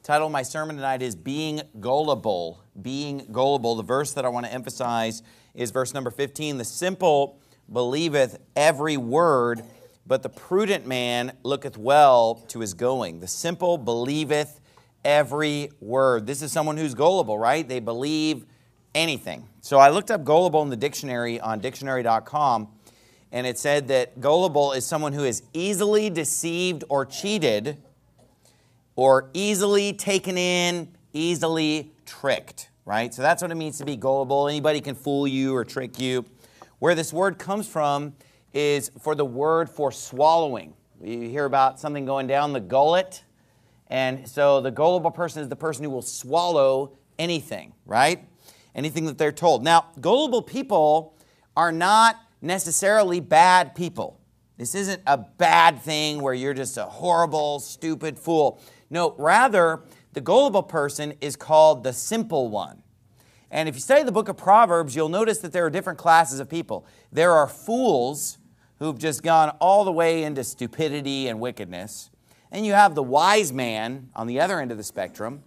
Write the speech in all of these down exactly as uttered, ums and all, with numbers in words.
Title of my sermon tonight is Being Gullible. Being Gullible. The verse that I want to emphasize is verse number fifteen. The simple believeth every word, but the prudent man looketh well to his going. The simple believeth every word. This is someone who's gullible, right? They believe anything. So I looked up gullible in the dictionary on dictionary dot com, and it said that gullible is someone who is easily deceived or cheated, or easily taken in, easily tricked, right? So that's what it means to be gullible. Anybody can fool you or trick you. Where this word comes from is for the word for swallowing. You hear about something going down the gullet, and so the gullible person is the person who will swallow anything, right? Anything that they're told. Now, gullible people are not necessarily bad people. This isn't a bad thing where you're just a horrible, stupid fool. No, rather, the gullible person is called the simple one. And if you study the book of Proverbs, you'll notice that there are different classes of people. There are fools who've just gone all the way into stupidity and wickedness. And you have the wise man on the other end of the spectrum.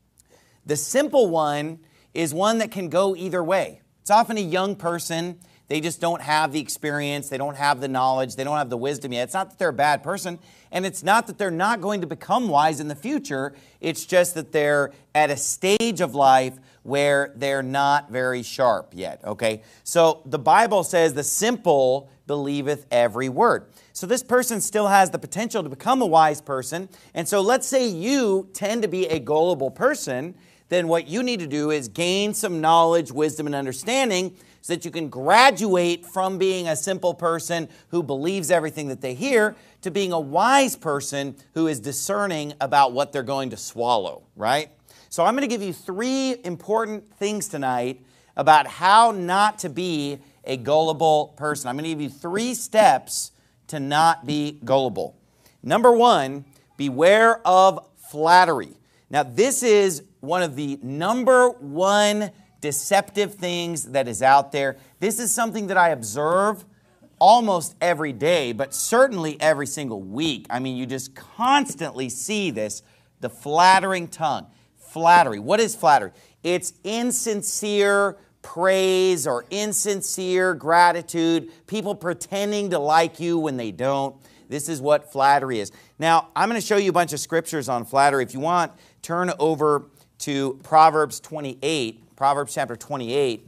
The simple one is one that can go either way. It's often a young person. They just don't have the experience. They don't have the knowledge. They don't have the wisdom yet. It's not that they're a bad person, and it's not that they're not going to become wise in the future. It's just that they're at a stage of life where they're not very sharp yet, okay? So the Bible says the simple believeth every word. So this person still has the potential to become a wise person. And so let's say you tend to be a gullible person, then what you need to do is gain some knowledge, wisdom, and understanding so that you can graduate from being a simple person who believes everything that they hear to being a wise person who is discerning about what they're going to swallow, right? So I'm going to give you three important things tonight about how not to be a gullible person. I'm going to give you three steps to not be gullible. Number one, beware of flattery. Now, this is one of the number one deceptive things that is out there. This is something that I observe almost every day, but certainly every single week. I mean, you just constantly see this, the flattering tongue. Flattery. What is flattery? It's insincere praise or insincere gratitude, people pretending to like you when they don't. This is what flattery is. Now, I'm going to show you a bunch of scriptures on flattery. If you want, turn over to Proverbs twenty-eight. Proverbs chapter twenty-eight.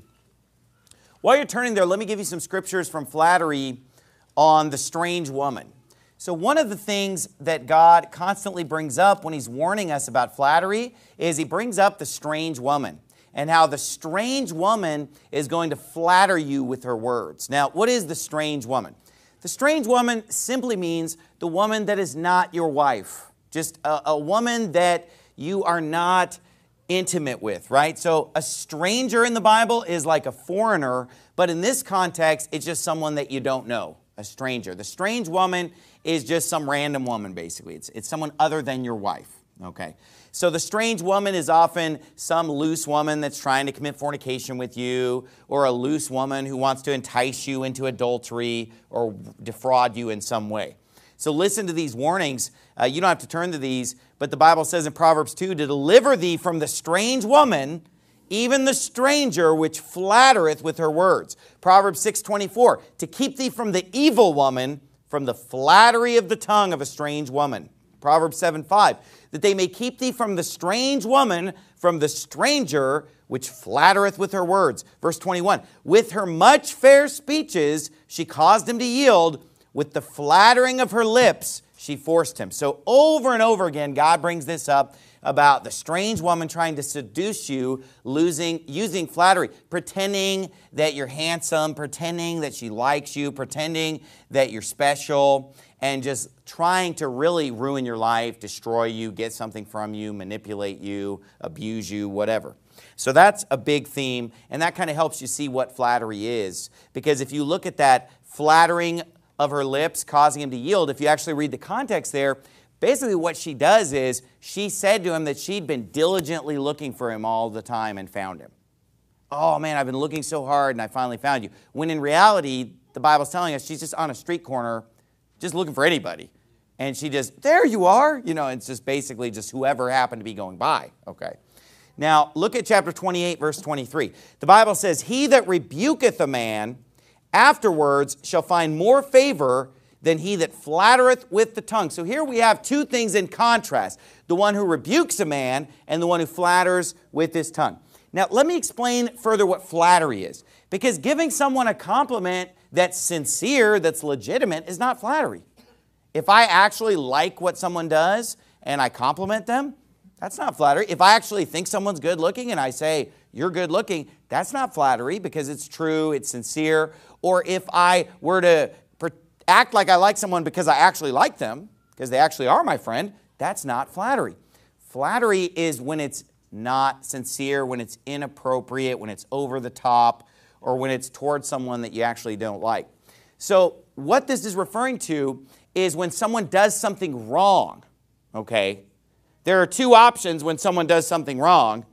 While you're turning there, let me give you some scriptures from flattery on the strange woman. So one of the things that God constantly brings up when He's warning us about flattery is He brings up the strange woman and how the strange woman is going to flatter you with her words. Now, what is the strange woman? The strange woman simply means the woman that is not your wife. Just a, a woman that you are not intimate with, right? So a stranger in the Bible is like a foreigner, but in this context, it's just someone that you don't know, a stranger. The strange woman is just some random woman, basically. It's, it's someone other than your wife, okay? So the strange woman is often some loose woman that's trying to commit fornication with you, or a loose woman who wants to entice you into adultery or defraud you in some way. So listen to these warnings. Uh, you don't have to turn to these, but the Bible says in Proverbs two, to deliver thee from the strange woman, even the stranger which flattereth with her words. Proverbs six twenty-four, to keep thee from the evil woman, from the flattery of the tongue of a strange woman. Proverbs seven five, that they may keep thee from the strange woman, from the stranger which flattereth with her words. Verse twenty-one, with her much fair speeches she caused him to yield, with the flattering of her lips she forced him. So over and over again, God brings this up about the strange woman trying to seduce you, losing, using flattery, pretending that you're handsome, pretending that she likes you, pretending that you're special, and just trying to really ruin your life, destroy you, get something from you, manipulate you, abuse you, whatever. So that's a big theme, and that kind of helps you see what flattery is. Because if you look at that flattering of her lips, causing him to yield, if you actually read the context there, basically what she does is she said to him that she'd been diligently looking for him all the time and found him. Oh man, I've been looking so hard and I finally found you. When in reality, the Bible's telling us she's just on a street corner just looking for anybody. And she just, there you are. You know, it's just basically just whoever happened to be going by. Okay. Now, look at chapter twenty-eight, verse twenty-three. The Bible says, he that rebuketh a man afterwards shall find more favor than he that flattereth with the tongue. So here we have two things in contrast. The one who rebukes a man and the one who flatters with his tongue. Now, let me explain further what flattery is. Because giving someone a compliment that's sincere, that's legitimate, is not flattery. If I actually like what someone does and I compliment them, that's not flattery. If I actually think someone's good looking and I say, you're good looking, that's not flattery because it's true, it's sincere. Or if I were to act like I like someone because I actually like them, because they actually are my friend, that's not flattery. Flattery is when it's not sincere, when it's inappropriate, when it's over the top, or when it's towards someone that you actually don't like. So what this is referring to is when someone does something wrong, okay? There are two options when someone does something wrong.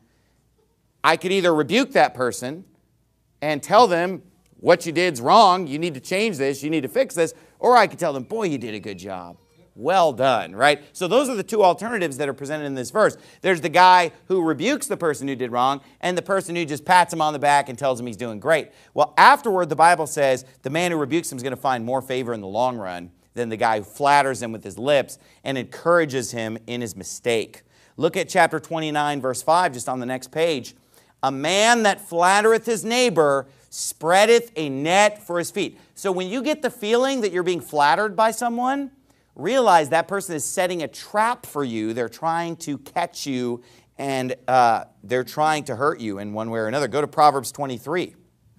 I could either rebuke that person and tell them, what you did's wrong, you need to change this, you need to fix this, or I could tell them, boy, you did a good job. Well done, right? So those are the two alternatives that are presented in this verse. There's the guy who rebukes the person who did wrong, and the person who just pats him on the back and tells him he's doing great. Well, afterward, the Bible says the man who rebukes him is going to find more favor in the long run than the guy who flatters him with his lips and encourages him in his mistake. Look at chapter twenty-nine, verse five, just on the next page. A man that flattereth his neighbor spreadeth a net for his feet. So when you get the feeling that you're being flattered by someone, realize that person is setting a trap for you. They're trying to catch you, and uh, they're trying to hurt you in one way or another. Go to Proverbs twenty-three.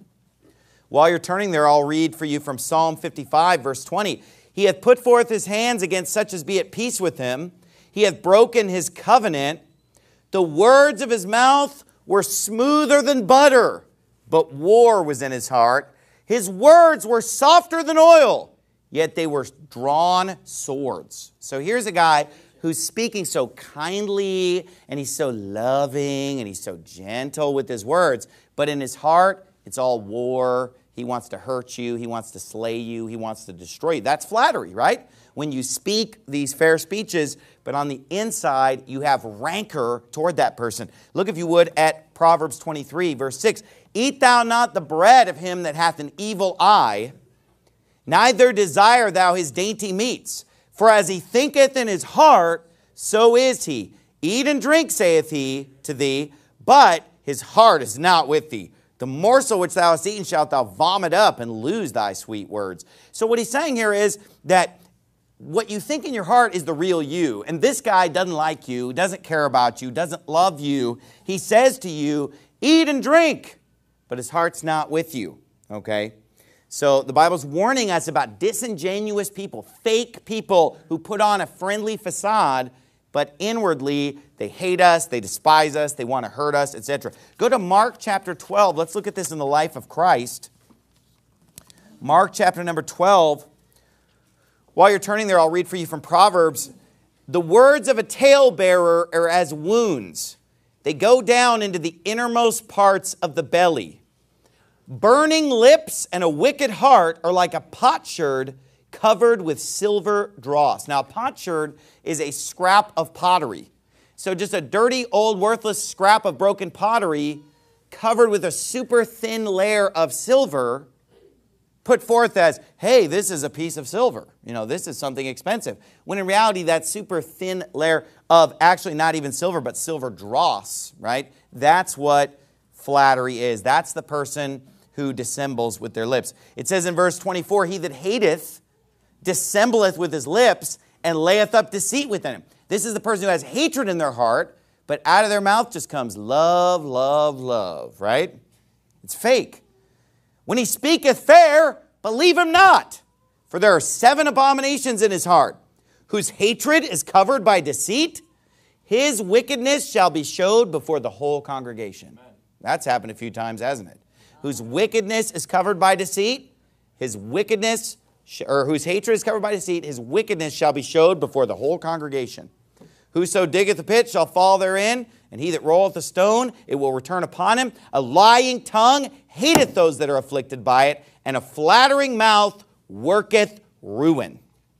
While you're turning there, I'll read for you from Psalm fifty-five, verse twenty. He hath put forth his hands against such as be at peace with him. He hath broken his covenant. The words of his mouth were smoother than butter, but war was in his heart. His words were softer than oil, yet they were drawn swords. So here's a guy who's speaking so kindly, and he's so loving, and he's so gentle with his words. But in his heart, it's all war. He wants to hurt you. He wants to slay you. He wants to destroy you. That's flattery, right? When you speak these fair speeches, but on the inside, you have rancor toward that person. Look, if you would, at Proverbs twenty-three, verse six. Eat thou not the bread of him that hath an evil eye, neither desire thou his dainty meats. For as he thinketh in his heart, so is he. Eat and drink, saith he to thee, but his heart is not with thee. The morsel which thou hast eaten shalt thou vomit up and lose thy sweet words. So what he's saying here is that what you think in your heart is the real you. And this guy doesn't like you, doesn't care about you, doesn't love you. He says to you, eat and drink, but his heart's not with you. Okay? So the Bible's warning us about disingenuous people, fake people who put on a friendly facade, but inwardly they hate us, they despise us, they want to hurt us, et cetera. Go to Mark chapter twelve. Let's look at this in the life of Christ. Mark chapter number twelve. While you're turning there, I'll read for you from Proverbs. The words of a talebearer are as wounds. They go down into the innermost parts of the belly. Burning lips and a wicked heart are like a potsherd covered with silver dross. Now, a potsherd is a scrap of pottery. So just a dirty, old, worthless scrap of broken pottery covered with a super thin layer of silver, put forth as, hey, this is a piece of silver. You know, this is something expensive. When in reality, that super thin layer of actually not even silver, but silver dross, right? That's what flattery is. That's the person who dissembles with their lips. It says in verse twenty-four, he that hateth dissembleth with his lips and layeth up deceit within him. This is the person who has hatred in their heart, but out of their mouth just comes love, love, love, right? It's fake. When he speaketh fair, believe him not. For there are seven abominations in his heart, whose hatred is covered by deceit. His wickedness shall be showed before the whole congregation. Amen. That's happened a few times, hasn't it? Whose wickedness is covered by deceit. His wickedness, or whose hatred is covered by deceit. His wickedness shall be showed before the whole congregation. Whoso diggeth a pit shall fall therein, and he that rolleth a stone, it will return upon him. A lying tongue hateth those that are afflicted by it, and a flattering mouth worketh ruin.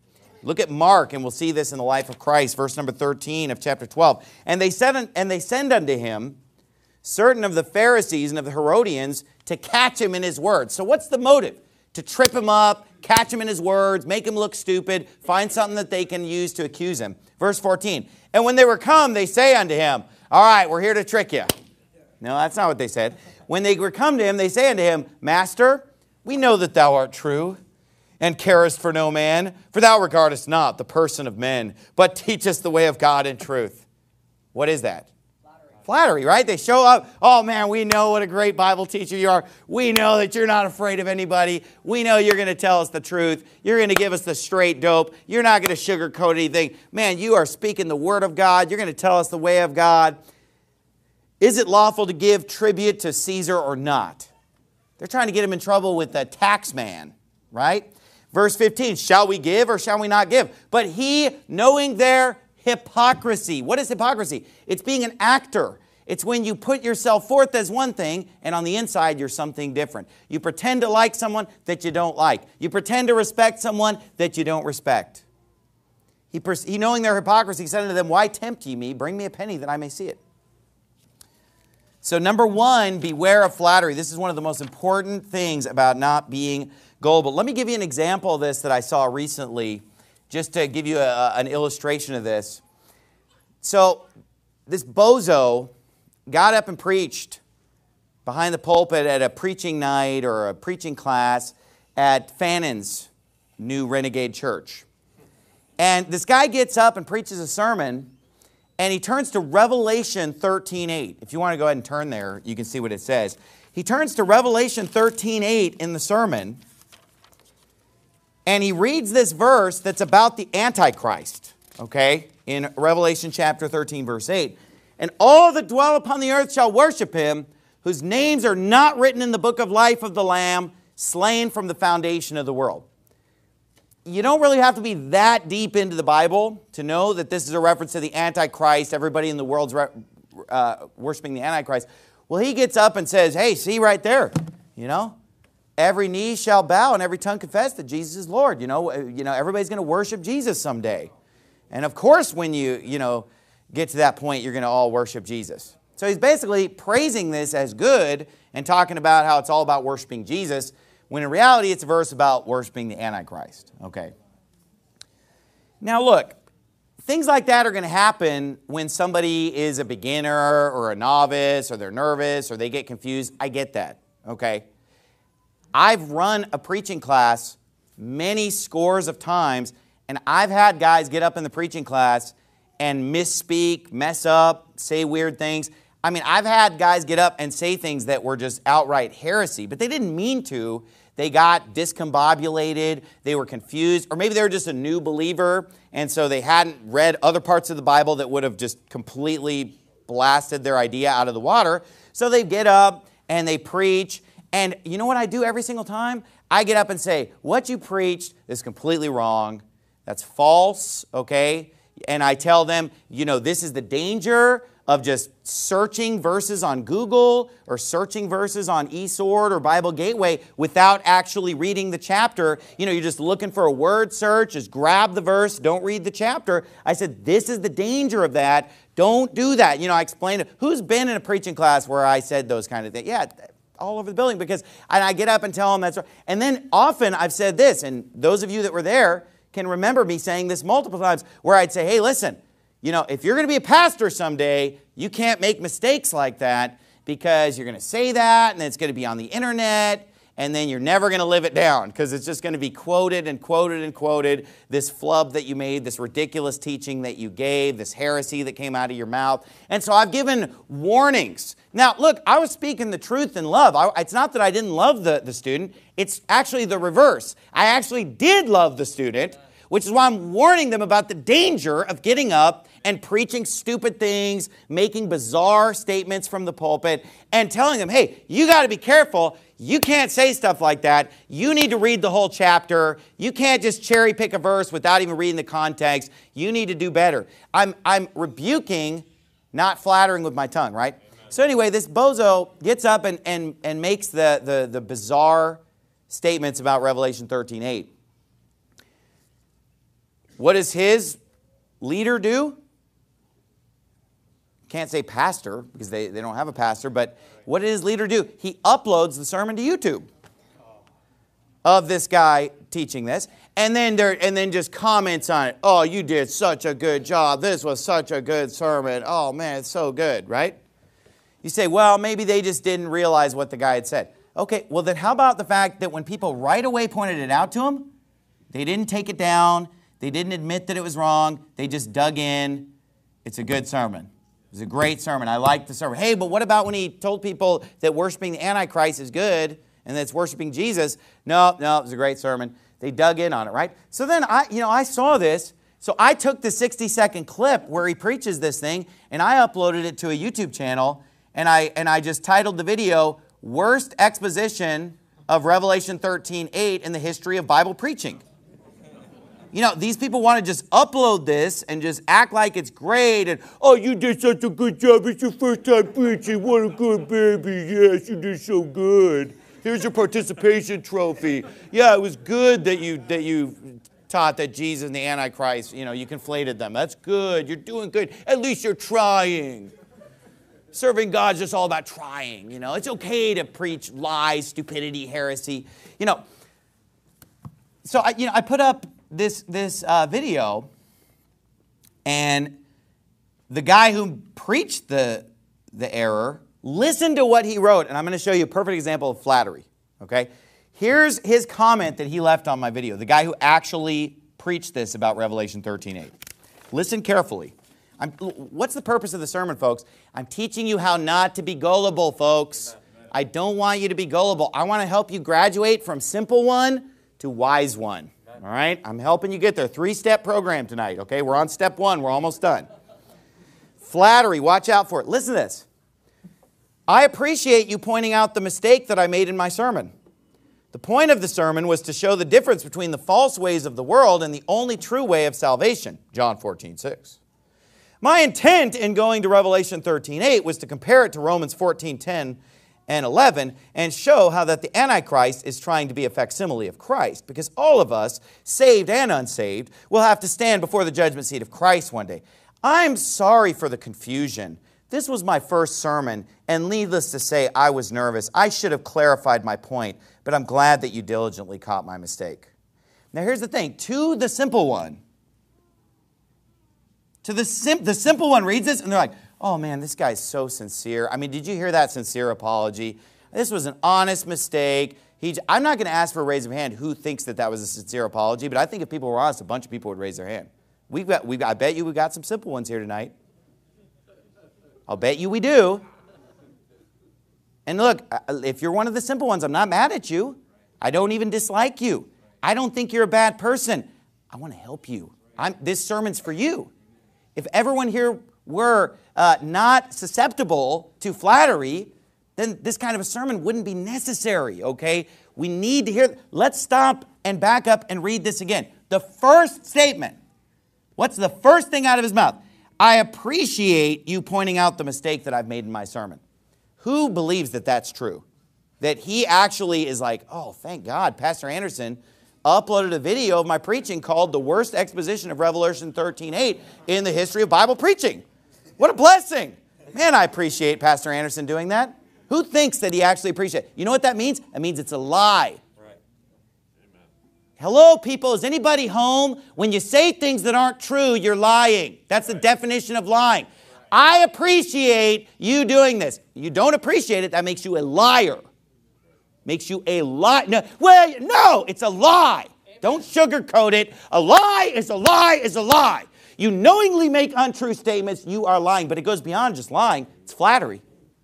Look at Mark, and we'll see this in the life of Christ, verse number thirteen of chapter twelve. And they said, and they send unto him certain of the Pharisees and of the Herodians to catch him in his words. So what's the motive? To trip him up, catch him in his words, make him look stupid, find something that they can use to accuse him. Verse fourteen, and when they were come, they say unto him, all right, we're here to trick you. No, that's not what they said. When they were come to him, they say unto him, Master, we know that thou art true, and carest for no man, for thou regardest not the person of men, but teachest the way of God in truth. What is that? Flattery. Flattery, right? They show up, oh man, we know what a great Bible teacher you are. We know that you're not afraid of anybody. We know you're going to tell us the truth. You're going to give us the straight dope. You're not going to sugarcoat anything. Man, you are speaking the word of God. You're going to tell us the way of God. Is it lawful to give tribute to Caesar or not? They're trying to get him in trouble with the tax man, right? Verse fifteen, shall we give or shall we not give? But he, knowing their hypocrisy. What is hypocrisy? It's being an actor. It's when you put yourself forth as one thing and on the inside you're something different. You pretend to like someone that you don't like. You pretend to respect someone that you don't respect. He, he knowing their hypocrisy, said unto them, why tempt ye me? Bring me a penny that I may see it. So number one, beware of flattery. This is one of the most important things about not being gullible. Let me give you an example of this that I saw recently, just to give you a, an illustration of this. So this bozo got up and preached behind the pulpit at a preaching night or a preaching class at Fannon's new Renegade Church. And this guy gets up and preaches a sermon, and he turns to Revelation thirteen eight. If you want to go ahead and turn there, you can see what it says. He turns to Revelation thirteen eight in the sermon, and he reads this verse that's about the Antichrist, okay, in Revelation chapter thirteen, verse eight. And all that dwell upon the earth shall worship him, whose names are not written in the book of life of the Lamb, slain from the foundation of the world. You don't really have to be that deep into the Bible to know that this is a reference to the Antichrist. Everybody in the world's uh, worshiping the Antichrist. Well, he gets up and says, hey, see right there, you know, every knee shall bow and every tongue confess that Jesus is Lord. You know, you know everybody's going to worship Jesus someday. And of course, when you, you know, get to that point, you're going to all worship Jesus. So he's basically praising this as good and talking about how it's all about worshiping Jesus, when in reality, it's a verse about worshiping the Antichrist. Okay. Now look, things like that are going to happen when somebody is a beginner or a novice or they're nervous or they get confused. I get that. Okay. I've run a preaching class many scores of times, and I've had guys get up in the preaching class and misspeak, mess up, say weird things. I mean, I've had guys get up and say things that were just outright heresy, but they didn't mean to. They got discombobulated, they were confused, or maybe they were just a new believer, and so they hadn't read other parts of the Bible that would have just completely blasted their idea out of the water. So they get up and they preach, and you know what I do every single time? I get up and say, what you preached is completely wrong. That's false, okay? And I tell them, you know, this is the danger of just searching verses on Google or searching verses on eSword or Bible Gateway without actually reading the chapter. You know, you're just looking for a word search, just grab the verse, don't read the chapter. I said, this is the danger of that. Don't do that. You know, I explained it. Who's been in a preaching class where I said those kind of things? Yeah, all over the building, because and I get up and tell them that's right. And then often I've said this, and those of you that were there can remember me saying this multiple times, where I'd say, hey, listen, you know, if you're going to be a pastor someday, you can't make mistakes like that, because you're going to say that and it's going to be on the internet, and then you're never going to live it down, because it's just going to be quoted and quoted and quoted, this flub that you made, this ridiculous teaching that you gave, this heresy that came out of your mouth. And so I've given warnings. Now, look, I was speaking the truth in love. I, it's not that I didn't love the, the student. It's actually the reverse. I actually did love the student, which is why I'm warning them about the danger of getting up and preaching stupid things, making bizarre statements from the pulpit, and telling them, hey, you got to be careful. You can't say stuff like that. You need to read the whole chapter. You can't just cherry pick a verse without even reading the context. You need to do better. I'm, I'm rebuking, not flattering with my tongue, right? Amen. So anyway, this bozo gets up and, and, and makes the, the, the bizarre statements about Revelation thirteen eight. what does his leader do? Can't say pastor because they, they don't have a pastor, but what did his leader do? He uploads the sermon to YouTube of this guy teaching this, and then there and then just comments on it. Oh, you did such a good job. This was such a good sermon. Oh man, it's so good, right? You say, well, maybe they just didn't realize what the guy had said. Okay, well then how about the fact that when people right away pointed it out to him, they didn't take it down, they didn't admit that it was wrong, they just dug in. It's a good sermon. It was a great sermon. I liked the sermon. Hey, but what about when he told people that worshiping the Antichrist is good and that it's worshiping Jesus? No, no, it was a great sermon. They dug in on it, right? So then I, you know, I saw this. So I took the sixty second clip where he preaches this thing and I uploaded it to a YouTube channel and I and I just titled the video, Worst Exposition of Revelation thirteen eight in the History of Bible Preaching. You know, these people want to just upload this and just act like it's great and, oh, you did such a good job. It's your first time preaching. What a good baby. Yes, you did so good. Here's your participation trophy. Yeah, it was good that you that you taught that Jesus and the Antichrist, you know, you conflated them. That's good. You're doing good. At least you're trying. Serving God's just all about trying, you know. It's okay to preach lies, stupidity, heresy. You know, so I, you know, I put up this, this uh, video, and the guy who preached the, the error, listen to what he wrote, and I'm going to show you a perfect example of flattery, okay? Here's his comment that he left on my video, the guy who actually preached this about Revelation thirteen eight. Listen carefully. I'm, what's the purpose of the sermon, folks? I'm teaching you how not to be gullible, folks. I don't want you to be gullible. I want to help you graduate from simple one to wise one, all right? I'm helping you get there. Three-step program tonight, okay? We're on step one. We're almost done. Flattery, watch out for it. Listen to this. I appreciate you pointing out the mistake that I made in my sermon. The point of the sermon was to show the difference between the false ways of the world and the only true way of salvation, John fourteen six. My intent in going to Revelation thirteen eight was to compare it to Romans fourteen ten and eleven and show how that the Antichrist is trying to be a facsimile of Christ, because all of us, saved and unsaved, will have to stand before the judgment seat of Christ one day. I'm sorry for the confusion. This was my first sermon, and needless to say, I was nervous. I should have clarified my point, but I'm glad that you diligently caught my mistake. Now here's the thing. To the simple one, to the, sim the simple one reads this, and they're like, oh man, this guy's so sincere. I mean, did you hear that sincere apology? This was an honest mistake. He, I'm not going to ask for a raise of hand who thinks that that was a sincere apology, but I think if people were honest, a bunch of people would raise their hand. We've got, we've got, I bet you we've got some simple ones here tonight. I'll bet you we do. And look, if you're one of the simple ones, I'm not mad at you. I don't even dislike you. I don't think you're a bad person. I want to help you. I'm, this sermon's for you. If everyone here were uh, not susceptible to flattery, then this kind of a sermon wouldn't be necessary, okay? We need to hear. Let's stop and back up and read this again. The first statement. What's the first thing out of his mouth? I appreciate you pointing out the mistake that I've made in my sermon. Who believes that that's true? That he actually is like, oh, thank God, Pastor Anderson uploaded a video of my preaching called The Worst Exposition of Revelation thirteen eight in the History of Bible Preaching. What a blessing. Man, I appreciate Pastor Anderson doing that. Who thinks that he actually appreciates it? You know what that means? That means it's a lie. Right. Hello, people. Is anybody home? When you say things that aren't true, you're lying. That's the definition of lying. I appreciate you doing this. You don't appreciate it, that makes you a liar. Makes you a lie. No, well, no, it's a lie. Don't sugarcoat it. A lie is a lie is a lie. You knowingly make untrue statements, you are lying. But it goes beyond just lying. It's flattery.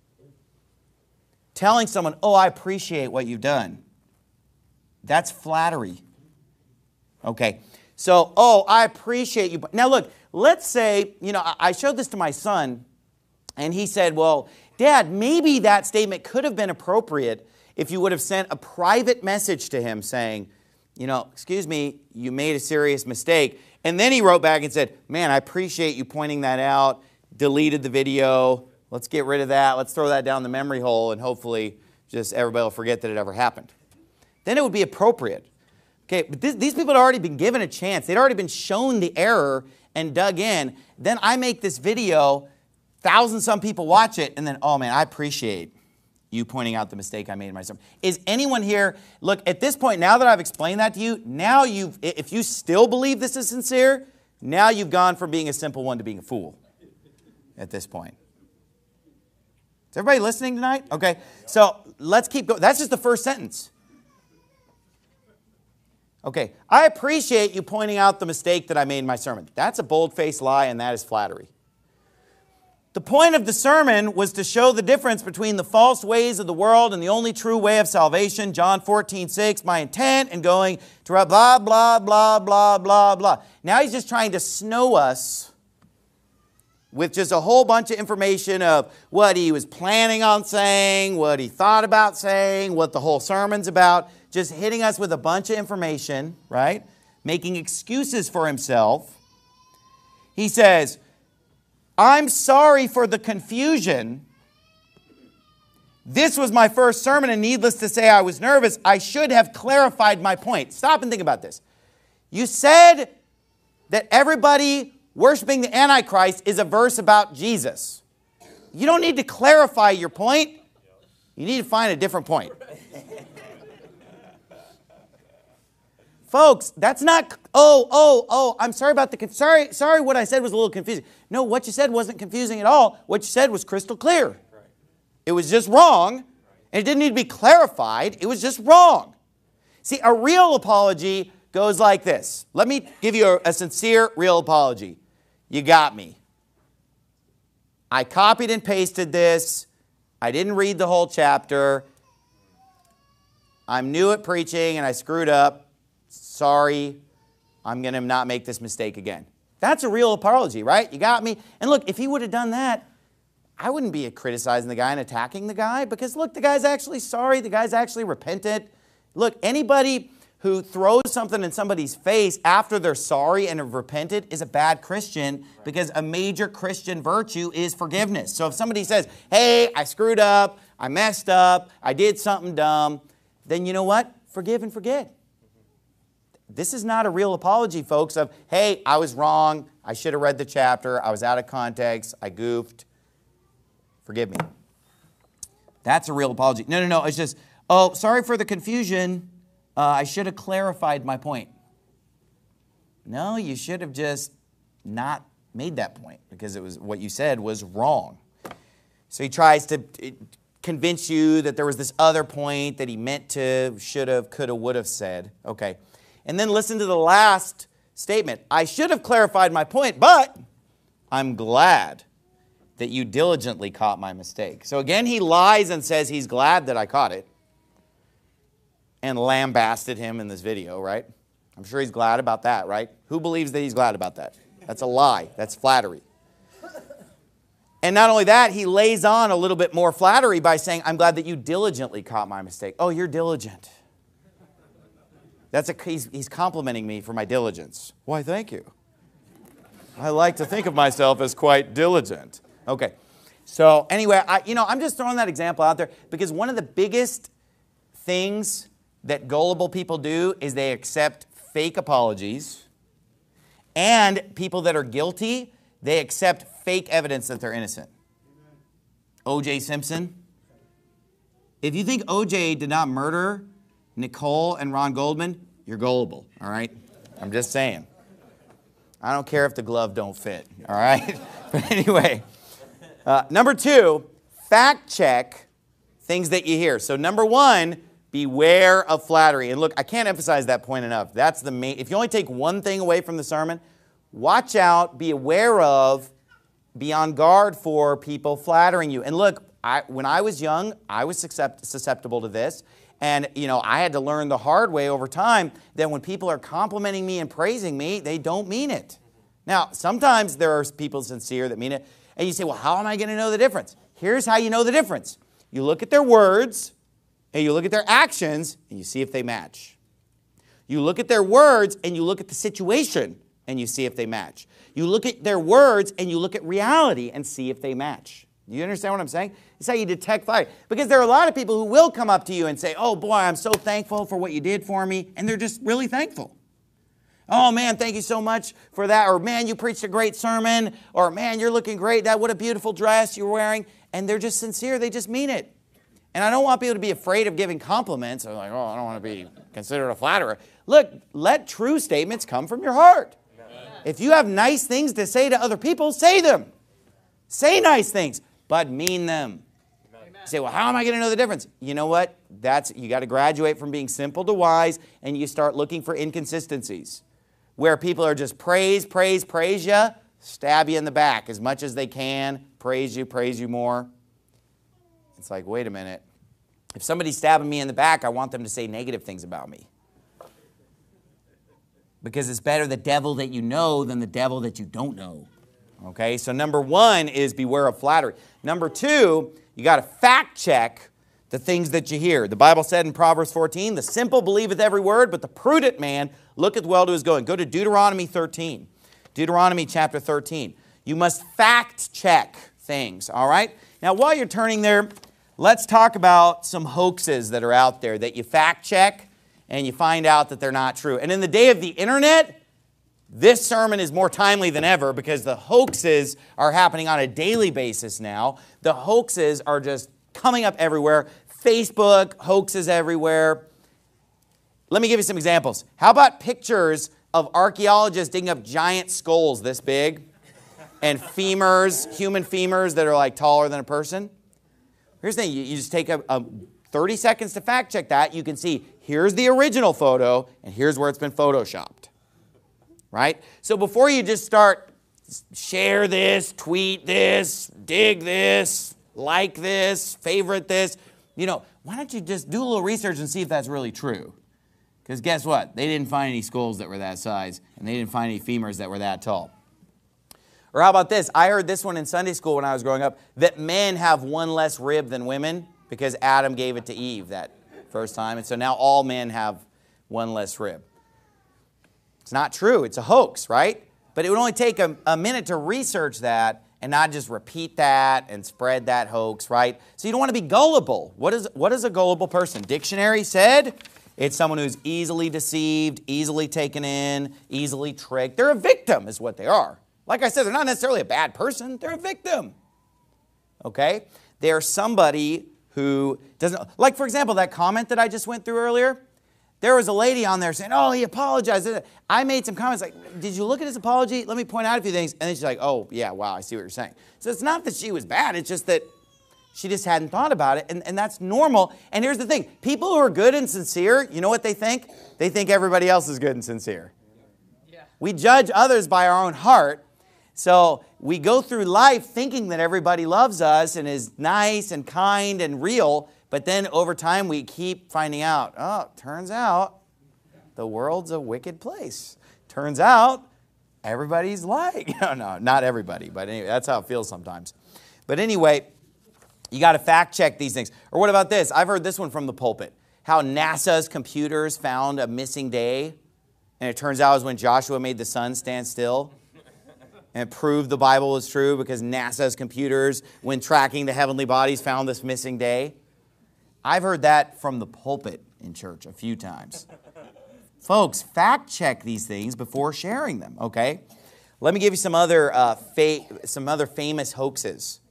Telling someone, oh, I appreciate what you've done. That's flattery. Okay. So, oh, I appreciate you. Now look, let's say, you know, I showed this to my son, and he said, well, Dad, maybe that statement could have been appropriate if you would have sent a private message to him saying, you know, excuse me, you made a serious mistake. And then he wrote back and said, man, I appreciate you pointing that out, deleted the video. Let's get rid of that. Let's throw that down the memory hole, and hopefully just everybody will forget that it ever happened. Then it would be appropriate. Okay, but this, these people had already been given a chance. They'd already been shown the error and dug in. Then I make this video, thousands some people watch it, and then, oh man, I appreciate you pointing out the mistake I made in my sermon. Is anyone here, look, at this point, now that I've explained that to you, now you've, if you still believe this is sincere, now you've gone from being a simple one to being a fool at this point. Is everybody listening tonight? Okay, so let's keep going. That's just the first sentence. Okay, I appreciate you pointing out the mistake that I made in my sermon. That's a bold-faced lie, and that is flattery. The point of the sermon was to show the difference between the false ways of the world and the only true way of salvation. John fourteen six, my intent in going to blah, blah, blah, blah, blah, blah. Now he's just trying to snow us with just a whole bunch of information of what he was planning on saying, what he thought about saying, what the whole sermon's about. Just hitting us with a bunch of information, right? Making excuses for himself. He says, I'm sorry for the confusion. This was my first sermon, and needless to say, I was nervous. I should have clarified my point. Stop and think about this. You said that everybody worshiping the Antichrist is a verse about Jesus. You don't need to clarify your point. You need to find a different point. Folks, that's not, oh, oh, oh, I'm sorry about the, sorry, sorry what I said was a little confusing. No, what you said wasn't confusing at all. What you said was crystal clear. Right. It was just wrong, right. And it didn't need to be clarified. It was just wrong. See, a real apology goes like this. Let me give you a, a sincere, real apology. You got me. I copied and pasted this. I didn't read the whole chapter. I'm new at preaching and I screwed up. Sorry, I'm going to not make this mistake again. That's a real apology, right? You got me? And look, if he would have done that, I wouldn't be criticizing the guy and attacking the guy because, look, the guy's actually sorry. The guy's actually repentant. Look, anybody who throws something in somebody's face after they're sorry and have repented is a bad Christian because a major Christian virtue is forgiveness. So if somebody says, hey, I screwed up, I messed up, I did something dumb, then you know what? Forgive and forget. This is not a real apology, folks, of, hey, I was wrong. I should have read the chapter. I was out of context. I goofed. Forgive me. That's a real apology. No, no, no. It's just, oh, sorry for the confusion. Uh, I should have clarified my point. No, you should have just not made that point because it was what you said was wrong. So he tries to convince you that there was this other point that he meant to, should have, could have, would have said. Okay. And then listen to the last statement. I should have clarified my point, but I'm glad that you diligently caught my mistake. So again, he lies and says he's glad that I caught it and lambasted him in this video, right? I'm sure he's glad about that, right? Who believes that he's glad about that? That's a lie. That's flattery. And not only that, he lays on a little bit more flattery by saying, I'm glad that you diligently caught my mistake. Oh, you're diligent. That's a, he's, he's complimenting me for my diligence. Why, thank you. I like to think of myself as quite diligent. Okay. So anyway, I, you know, I'm just throwing that example out there because one of the biggest things that gullible people do is they accept fake apologies, and people that are guilty, they accept fake evidence that they're innocent. O J Simpson. If you think O J did not murder Nicole and Ron Goldman, you're gullible, all right? I'm just saying. I don't care if the glove don't fit, all right? But anyway, uh, number two, fact check things that you hear. So number one, beware of flattery. And look, I can't emphasize that point enough. That's the main, if you only take one thing away from the sermon, watch out, be aware of, be on guard for people flattering you. And look, I, when I was young, I was susceptible to this. And, you know, I had to learn the hard way over time that when people are complimenting me and praising me, they don't mean it. Now, sometimes there are people sincere that mean it. And you say, well, how am I going to know the difference? Here's how you know the difference. You look at their words, and you look at their actions, and you see if they match. You look at their words, and you look at the situation, and you see if they match. You look at their words, and you look at reality, and see if they match. You understand what I'm saying? It's how you detect flattery. Because there are a lot of people who will come up to you and say, oh boy, I'm so thankful for what you did for me. And they're just really thankful. Oh man, thank you so much for that. Or man, you preached a great sermon. Or man, you're looking great. That what a beautiful dress you're wearing. And they're just sincere. They just mean it. And I don't want people to be afraid of giving compliments. They're like, oh, I don't want to be considered a flatterer. Look, let true statements come from your heart. Amen. If you have nice things to say to other people, say them. Say nice things, but mean them. Amen. You say, well, how am I going to know the difference? You know what? That's you got to graduate from being simple to wise, and you start looking for inconsistencies. Where people are just praise, praise, praise you, stab you in the back as much as they can, praise you, praise you more. It's like, wait a minute. If somebody's stabbing me in the back, I want them to say negative things about me. Because it's better the devil that you know than the devil that you don't know. Okay, so number one is beware of flattery. Number two, you got to fact check the things that you hear. The Bible said in Proverbs fourteen, the simple believeth every word, but the prudent man looketh well to his going. Go to Deuteronomy thirteen. Deuteronomy chapter thirteen. You must fact check things, all right? Now, while you're turning there, let's talk about some hoaxes that are out there that you fact check and you find out that they're not true. And in the day of the internet, this sermon is more timely than ever because the hoaxes are happening on a daily basis now. The hoaxes are just coming up everywhere. Facebook, hoaxes everywhere. Let me give you some examples. How about pictures of archaeologists digging up giant skulls this big and femurs, human femurs that are like taller than a person? Here's the thing. You, you just take a, a thirty seconds to fact check that. You can see here's the original photo and here's where it's been photoshopped. Right? So before you just start, share this, tweet this, dig this, like this, favorite this, you know, why don't you just do a little research and see if that's really true? Because guess what? They didn't find any skulls that were that size, and they didn't find any femurs that were that tall. Or how about this? I heard this one in Sunday school when I was growing up, that men have one less rib than women because Adam gave it to Eve that first time. And so now all men have one less rib. It's not true. It's a hoax, right? But it would only take a, a minute to research that and not just repeat that and spread that hoax, right? So you don't want to be gullible. What is, what is a gullible person? Dictionary said it's someone who's easily deceived, easily taken in, easily tricked. They're a victim is what they are. Like I said, they're not necessarily a bad person. They're a victim. Okay? They're somebody who doesn't... Like, for example, that comment that I just went through earlier. There was a lady on there saying, oh, he apologized. I made some comments like, did you look at his apology? Let me point out a few things. And then she's like, oh, yeah, wow, I see what you're saying. So it's not that she was bad. It's just that she just hadn't thought about it. And, and that's normal. And here's the thing. People who are good and sincere, you know what they think? They think everybody else is good and sincere. Yeah. We judge others by our own heart. So we go through life thinking that everybody loves us and is nice and kind and real. But then over time we keep finding out, oh, turns out the world's a wicked place. Turns out everybody's like, no, no, not everybody. But anyway, that's how it feels sometimes. But anyway, you got to fact check these things. Or what about this? I've heard this one from the pulpit. How NASA's computers found a missing day. And it turns out it was when Joshua made the sun stand still. And proved the Bible was true because NASA's computers, when tracking the heavenly bodies, found this missing day. I've heard that from the pulpit in church a few times. Folks, fact check these things before sharing them, okay? Let me give you some other, uh, fa some other famous hoaxes.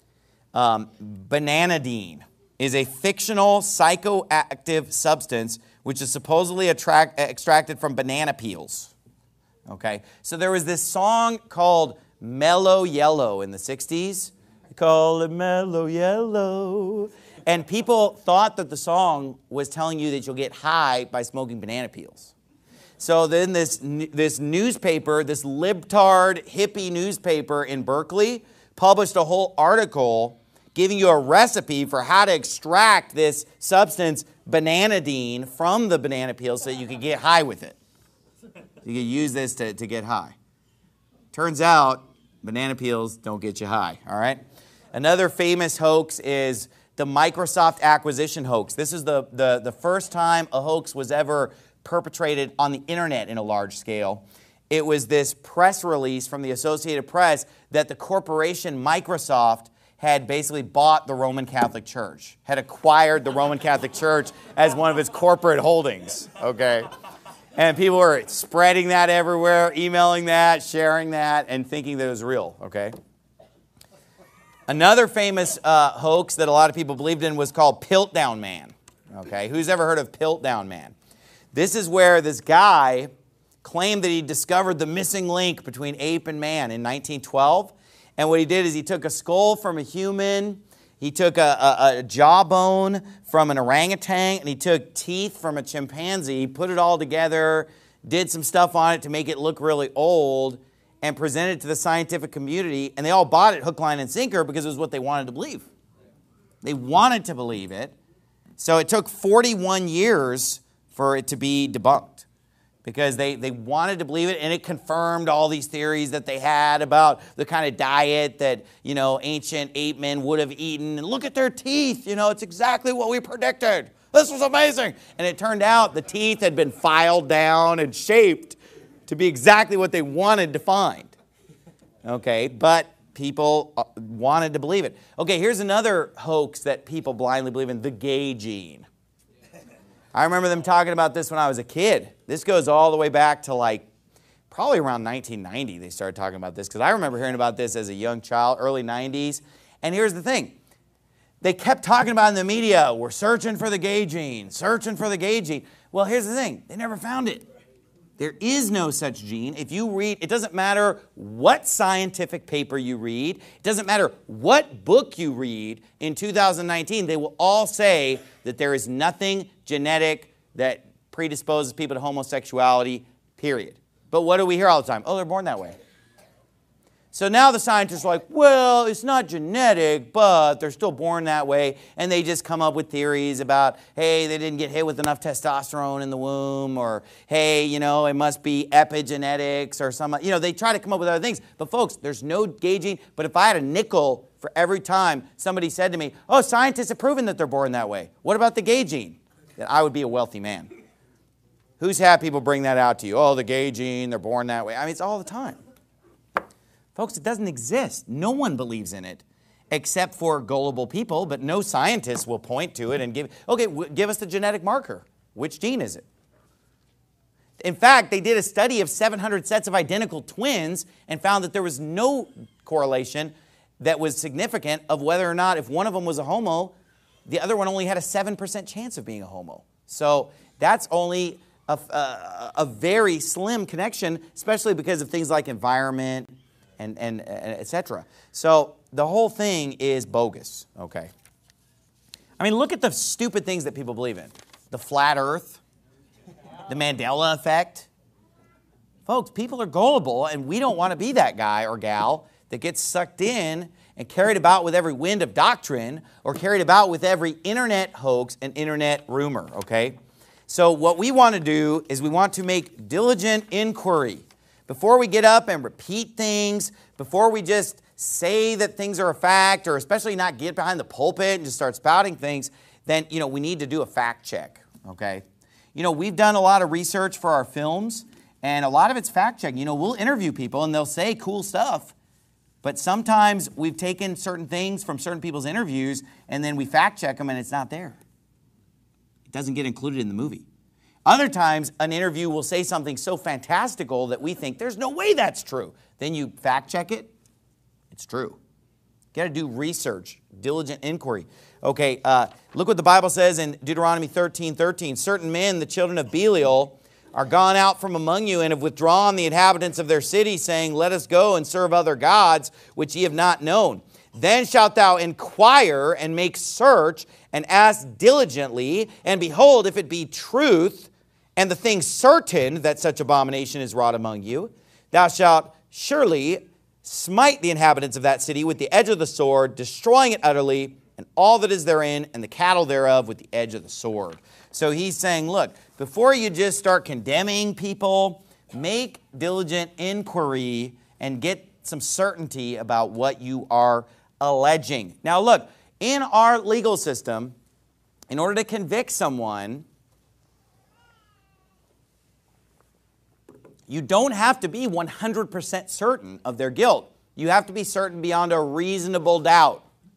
Um, Bananidine is a fictional psychoactive substance which is supposedly attract extracted from banana peels. Okay, so there was this song called Mellow Yellow in the sixties. They call it Mellow Yellow. And people thought that the song was telling you that you'll get high by smoking banana peels. So then this, this newspaper, this libtard hippie newspaper in Berkeley, published a whole article giving you a recipe for how to extract this substance, bananidine, from the banana peel so that you could get high with it. You could use this to, to get high. Turns out, banana peels don't get you high, all right? Another famous hoax is the Microsoft acquisition hoax. This is the, the, the first time a hoax was ever perpetrated on the internet in a large scale. It was this press release from the Associated Press that the corporation Microsoft had basically bought the Roman Catholic Church, had acquired the Roman Catholic Church as one of its corporate holdings, okay? And people were spreading that everywhere, emailing that, sharing that, and thinking that it was real, okay? Another famous uh, hoax that a lot of people believed in was called Piltdown Man, okay? Who's ever heard of Piltdown Man? This is where this guy claimed that he discovered the missing link between ape and man in nineteen twelve. And what he did is he took a skull from a human, he took a, a, a jawbone from an orangutan, and he took teeth from a chimpanzee, put it all together, did some stuff on it to make it look really old, and presented it to the scientific community. And they all bought it hook, line, and sinker because it was what they wanted to believe. They wanted to believe it. So it took forty-one years for it to be debunked, because they, they wanted to believe it, and it confirmed all these theories that they had about the kind of diet that, you know, ancient ape men would have eaten. And look at their teeth, you know, it's exactly what we predicted. This was amazing. And it turned out the teeth had been filed down and shaped to be exactly what they wanted to find. Okay, but people wanted to believe it. Okay, here's another hoax that people blindly believe in, the gay gene. I remember them talking about this when I was a kid. This goes all the way back to like probably around nineteen ninety they started talking about this, because I remember hearing about this as a young child, early nineties. And here's the thing. They kept talking about it in the media, we're searching for the gay gene, searching for the gay gene. Well, here's the thing. They never found it. There is no such gene. If you read, it doesn't matter what scientific paper you read, it doesn't matter what book you read in two thousand nineteen, they will all say that there is nothing genetic that predisposes people to homosexuality, period. But what do we hear all the time? Oh, they're born that way. So now the scientists are like, well, it's not genetic, but they're still born that way. And they just come up with theories about, hey, they didn't get hit with enough testosterone in the womb, or, hey, you know, it must be epigenetics or some, you know, they try to come up with other things. But folks, there's no gay gene. But if I had a nickel for every time somebody said to me, oh, scientists have proven that they're born that way, what about the gay gene? Then I would be a wealthy man. Who's had people bring that out to you? Oh, the gay gene, they're born that way. I mean, it's all the time. Folks, it doesn't exist. No one believes in it except for gullible people, but no scientist will point to it and give, okay, give us the genetic marker. Which gene is it? In fact, they did a study of seven hundred sets of identical twins and found that there was no correlation that was significant of whether or not, if one of them was a homo, the other one only had a seven percent chance of being a homo. So that's only a, a, a very slim connection, especially because of things like environment, and, and, and et cetera. So the whole thing is bogus, okay? I mean, look at the stupid things that people believe in. The flat earth, the Mandela effect. Folks, people are gullible, and we don't want to be that guy or gal that gets sucked in and carried about with every wind of doctrine, or carried about with every internet hoax and internet rumor, okay? So what we want to do is we want to make diligent inquiry. Before we get up and repeat things, before we just say that things are a fact, or especially not get behind the pulpit and just start spouting things, then, you know, we need to do a fact check, okay? You know, we've done a lot of research for our films, and a lot of it's fact checking. You know, we'll interview people and they'll say cool stuff, but sometimes we've taken certain things from certain people's interviews and then we fact check them and it's not there. It doesn't get included in the movie. Other times, an interview will say something so fantastical that we think, there's no way that's true. Then you fact check it, it's true. You got to do research, diligent inquiry. Okay, uh, look what the Bible says in Deuteronomy thirteen thirteen. Certain men, the children of Belial, are gone out from among you and have withdrawn the inhabitants of their city, saying, let us go and serve other gods, which ye have not known. Then shalt thou inquire and make search and ask diligently, and behold, if it be truth, and the thing certain that such abomination is wrought among you, thou shalt surely smite the inhabitants of that city with the edge of the sword, destroying it utterly, and all that is therein, and the cattle thereof with the edge of the sword. So he's saying, look, before you just start condemning people, make diligent inquiry and get some certainty about what you are alleging. Now look, in our legal system, in order to convict someone, you don't have to be one hundred percent certain of their guilt. You have to be certain beyond a reasonable doubt.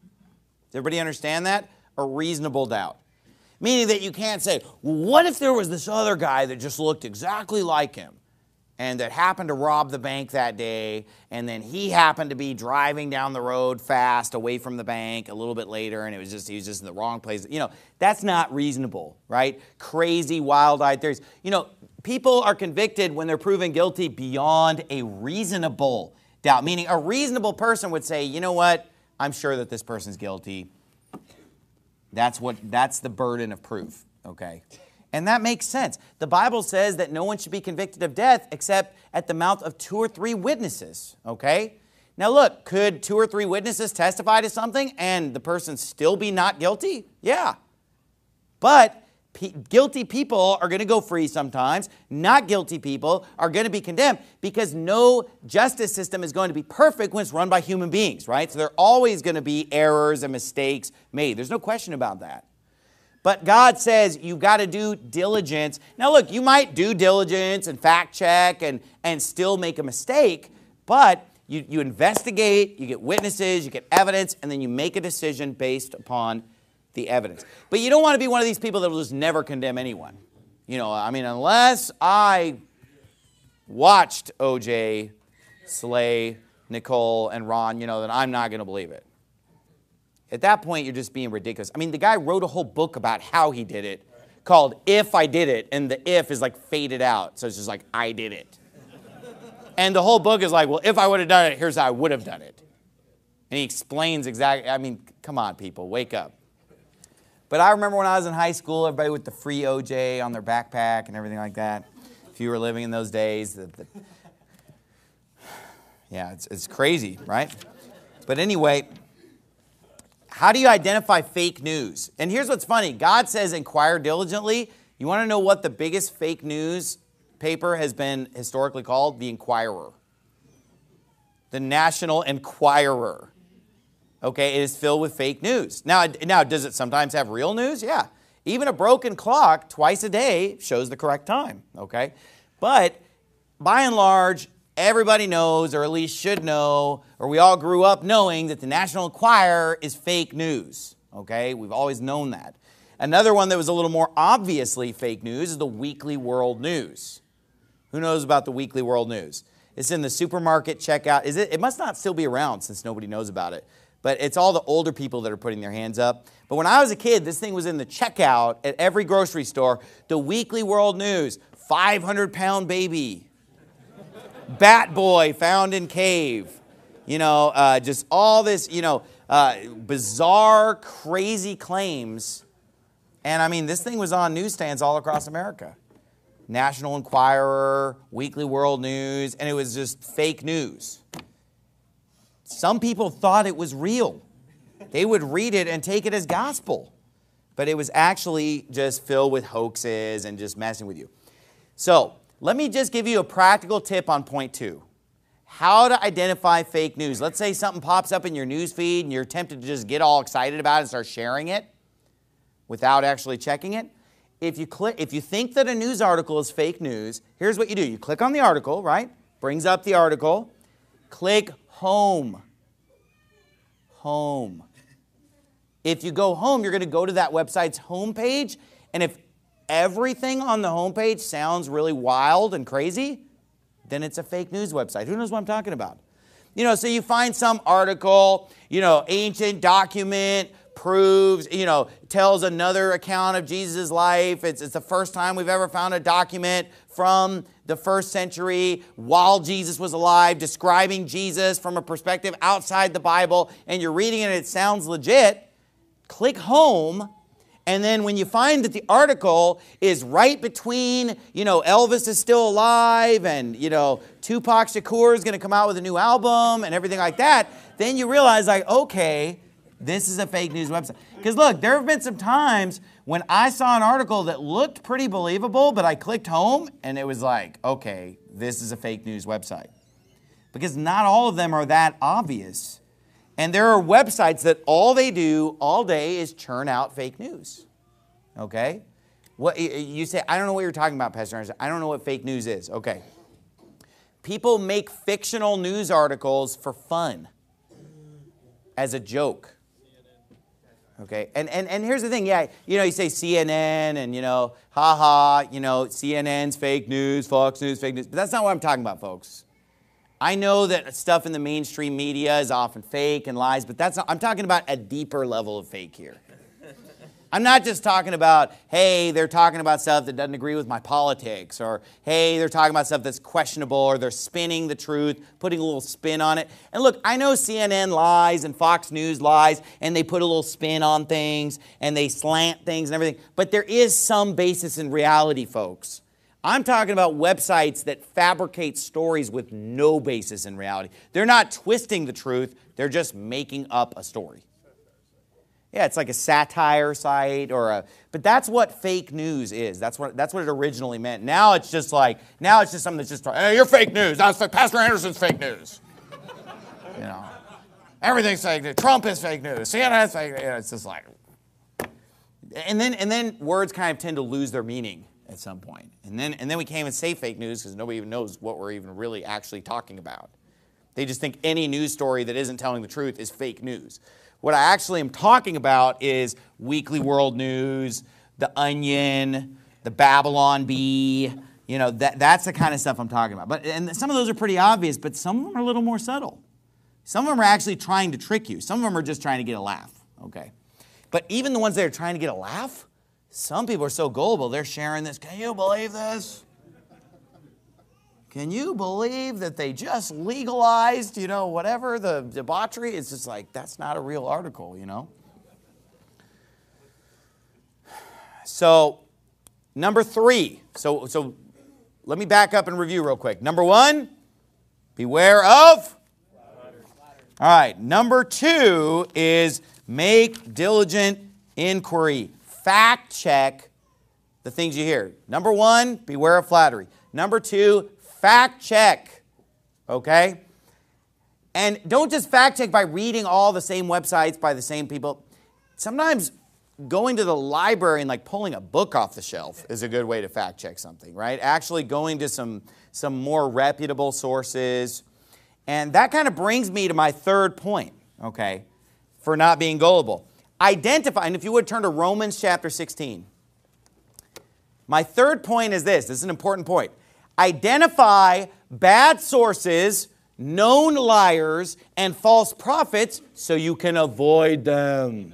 Does everybody understand that? A reasonable doubt. Meaning that you can't say, well, what if there was this other guy that just looked exactly like him and that happened to rob the bank that day, and then he happened to be driving down the road fast away from the bank a little bit later, and it was just he was just in the wrong place. You know, that's not reasonable, right? Crazy, wild-eyed theories. You know, people are convicted when they're proven guilty beyond a reasonable doubt, meaning a reasonable person would say, you know what, I'm sure that this person's guilty. That's what that's the burden of proof, okay? And that makes sense. The Bible says that no one should be convicted of death except at the mouth of two or three witnesses, okay? Now look, could two or three witnesses testify to something and the person still be not guilty? Yeah. But P- guilty people are going to go free sometimes. Not guilty people are going to be condemned because no justice system is going to be perfect when it's run by human beings, right? So there are always going to be errors and mistakes made. There's no question about that. But God says you've got to do diligence. Now look, you might do diligence and fact check and, and still make a mistake, but you, you investigate, you get witnesses, you get evidence, and then you make a decision based upon the evidence. But you don't want to be one of these people that will just never condemn anyone. You know, I mean, unless I watched O J slay Nicole and Ron, you know, then I'm not going to believe it. At that point, you're just being ridiculous. I mean, the guy wrote a whole book about how he did it called If I Did It, and the if is like faded out. So it's just like, I did it. And the whole book is like, well, if I would have done it, here's how I would have done it. And he explains exactly, I mean, come on, people, wake up. But I remember when I was in high school, everybody with the free O J on their backpack and everything like that. If you were living in those days. The, the, yeah, it's, it's crazy, right? But anyway, how do you identify fake news? And here's what's funny. God says inquire diligently. You want to know what the biggest fake news paper has been historically called? The Inquirer. The National Enquirer. Okay, it is filled with fake news. Now, now, does it sometimes have real news? Yeah. Even a broken clock twice a day shows the correct time, okay? But by and large, everybody knows, or at least should know, or we all grew up knowing that the National Enquirer is fake news, okay? We've always known that. Another one that was a little more obviously fake news is the Weekly World News. Who knows about the Weekly World News? It's in the supermarket checkout. Is it? It must not still be around since nobody knows about it. But it's all the older people that are putting their hands up. But when I was a kid, this thing was in the checkout at every grocery store. The Weekly World News, five hundred pound baby. Bat boy found in cave. You know, uh, just all this, you know, uh, bizarre, crazy claims. And I mean, this thing was on newsstands all across America. National Enquirer, Weekly World News, and it was just fake news. Some people thought it was real. They would read it and take it as gospel. But it was actually just filled with hoaxes and just messing with you. So, let me just give you a practical tip on point two. How to identify fake news. Let's say something pops up in your news feed and you're tempted to just get all excited about it and start sharing it without actually checking it. If you click, if you think that a news article is fake news, here's what you do. You click on the article, right? Brings up the article. Click home. Home. If you go home, you're going to go to that website's homepage, and if everything on the homepage sounds really wild and crazy, then it's a fake news website. Who knows what I'm talking about? You know, so you find some article, you know, ancient document proves, you know, tells another account of Jesus' life. It's, it's the first time we've ever found a document from the first century while Jesus was alive, describing Jesus from a perspective outside the Bible, and you're reading it and it sounds legit. Click home, and then when you find that the article is right between, you know, Elvis is still alive and, you know, Tupac Shakur is going to come out with a new album and everything like that, then you realize, like, okay, this is a fake news website. Because look, there have been some times when I saw an article that looked pretty believable, but I clicked home and it was like, okay, this is a fake news website. Because not all of them are that obvious. And there are websites that all they do all day is churn out fake news. Okay? What you say, I don't know what you're talking about, Pastor Anderson. I don't know what fake news is. Okay. People make fictional news articles for fun, as a joke. Okay, and, and, and here's the thing, yeah, you know, you say C N N and, you know, ha ha, you know, C N N's fake news, Fox News, fake news, but that's not what I'm talking about, folks. I know that stuff in the mainstream media is often fake and lies, but that's not, I'm talking about a deeper level of fake here. I'm not just talking about, hey, they're talking about stuff that doesn't agree with my politics, or hey, they're talking about stuff that's questionable, or they're spinning the truth, putting a little spin on it. And look, I know C N N lies and Fox News lies, and they put a little spin on things, and they slant things and everything, but there is some basis in reality, folks. I'm talking about websites that fabricate stories with no basis in reality. They're not twisting the truth, they're just making up a story. Yeah, it's like a satire site or a, but that's what fake news is. That's what that's what it originally meant. Now it's just like, now it's just something that's just, hey, you're fake news. That's fake. Pastor Anderson's fake news. You know, everything's fake news. Trump is fake news. C N N is fake news. It's just like, and then and then words kind of tend to lose their meaning at some point. And then and then we can't even say fake news because nobody even knows what we're even really actually talking about. They just think any news story that isn't telling the truth is fake news. What I actually am talking about is Weekly World News, The Onion, the Babylon Bee. You know, that, that's the kind of stuff I'm talking about. But, and some of those are pretty obvious, but some of them are a little more subtle. Some of them are actually trying to trick you. Some of them are just trying to get a laugh, okay? But even the ones that are trying to get a laugh, some people are so gullible, they're sharing this. Can you believe this? Can you believe that they just legalized, you know, whatever, the debauchery? It's just like, that's not a real article, you know? So, number three. So, so let me back up and review real quick. Number one, beware of? All right. Number two is make diligent inquiry. Fact check the things you hear. Number one, beware of flattery. Number two, fact check, okay? And don't just fact check by reading all the same websites by the same people. Sometimes going to the library and like pulling a book off the shelf is a good way to fact check something, right? Actually going to some, some more reputable sources. And that kind of brings me to my third point, okay, for not being gullible. Identify, and if you would turn to Romans chapter sixteen. My third point is this. This is an important point. Identify bad sources, known liars, and false prophets so you can avoid them.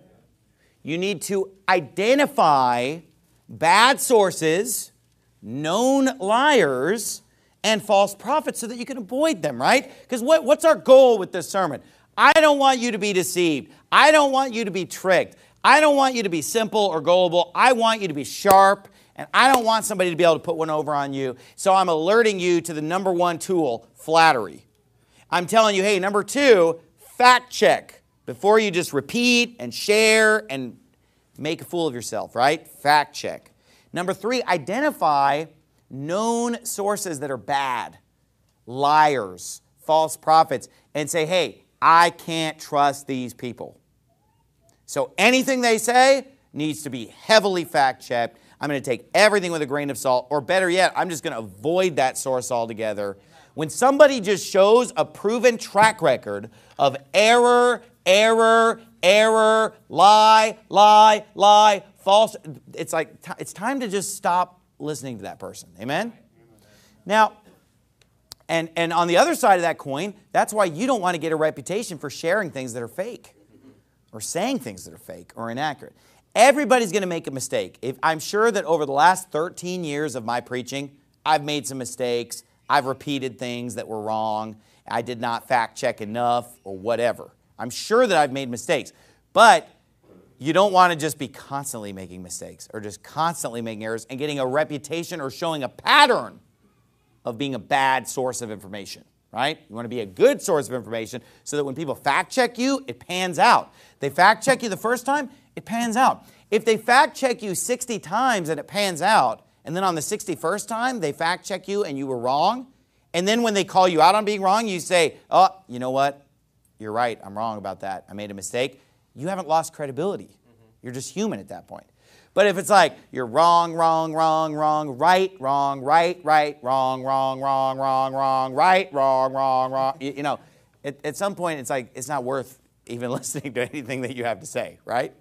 You need to identify bad sources, known liars, and false prophets so that you can avoid them, right? Because what, what's our goal with this sermon? I don't want you to be deceived. I don't want you to be tricked. I don't want you to be simple or gullible. I want you to be sharp. And I don't want somebody to be able to put one over on you. So I'm alerting you to the number one tool, flattery. I'm telling you, hey, number two, fact check. Before you just repeat and share and make a fool of yourself, right? Fact check. Number three, identify known sources that are bad, liars, false prophets, and say, hey, I can't trust these people. So anything they say needs to be heavily fact checked. I'm going to take everything with a grain of salt, or better yet, I'm just going to avoid that source altogether. When somebody just shows a proven track record of error, error, error, lie, lie, lie, false, it's like it's time to just stop listening to that person. Amen? Now, and, and on the other side of that coin, that's why you don't want to get a reputation for sharing things that are fake or saying things that are fake or inaccurate. Everybody's going to make a mistake. If, I'm sure that over the last thirteen years of my preaching, I've made some mistakes. I've repeated things that were wrong. I did not fact check enough or whatever. I'm sure that I've made mistakes. But you don't want to just be constantly making mistakes or just constantly making errors and getting a reputation or showing a pattern of being a bad source of information, right? You want to be a good source of information so that when people fact check you, it pans out. They fact check you the first time, it pans out. If they fact check you sixty times and it pans out, and then on the sixty-first time they fact check you and you were wrong, and then when they call you out on being wrong, you say, oh, you know what? You're right. I'm wrong about that. I made a mistake. You haven't lost credibility. Mm-hmm. You're just human at that point. But if it's like, you're wrong, wrong, wrong, wrong, right, wrong, right, right, wrong, wrong, wrong, wrong, wrong, right, wrong, wrong, wrong, you, you know, at, at some point it's like, it's not worth even listening to anything that you have to say, right?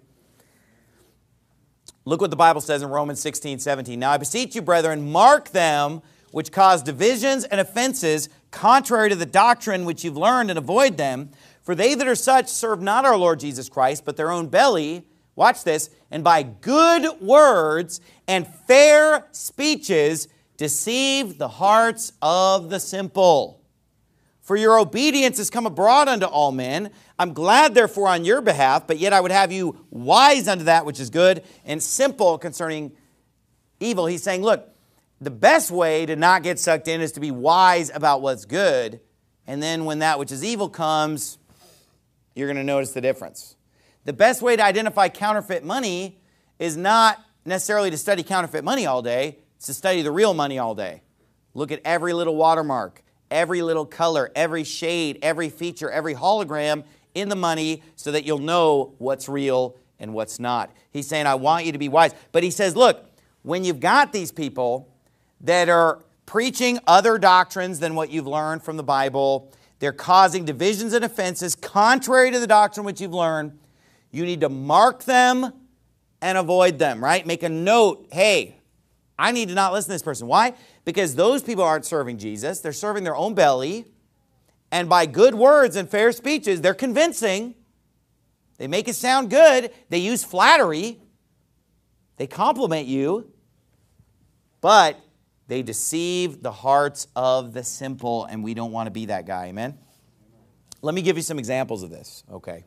Look what the Bible says in Romans sixteen, seventeen. Now I beseech you, brethren, mark them which cause divisions and offenses contrary to the doctrine which you've learned, and avoid them. For they that are such serve not our Lord Jesus Christ, but their own belly. Watch this. And by good words and fair speeches deceive the hearts of the simple. For your obedience has come abroad unto all men. I'm glad, therefore, on your behalf, but yet I would have you wise unto that which is good, and simple concerning evil. He's saying, look, the best way to not get sucked in is to be wise about what's good, and then when that which is evil comes, you're going to notice the difference. The best way to identify counterfeit money is not necessarily to study counterfeit money all day. It's to study the real money all day. Look at every little watermark, every little color, every shade, every feature, every hologram in the money so that you'll know what's real and what's not. He's saying, I want you to be wise. But he says, look, when you've got these people that are preaching other doctrines than what you've learned from the Bible, they're causing divisions and offenses contrary to the doctrine which you've learned, you need to mark them and avoid them, right? Make a note, hey, I need to not listen to this person. Why? Because those people aren't serving Jesus. They're serving their own belly. And by good words and fair speeches, they're convincing. They make it sound good. They use flattery. They compliment you. But they deceive the hearts of the simple, and we don't want to be that guy. Amen? Let me give you some examples of this. Okay.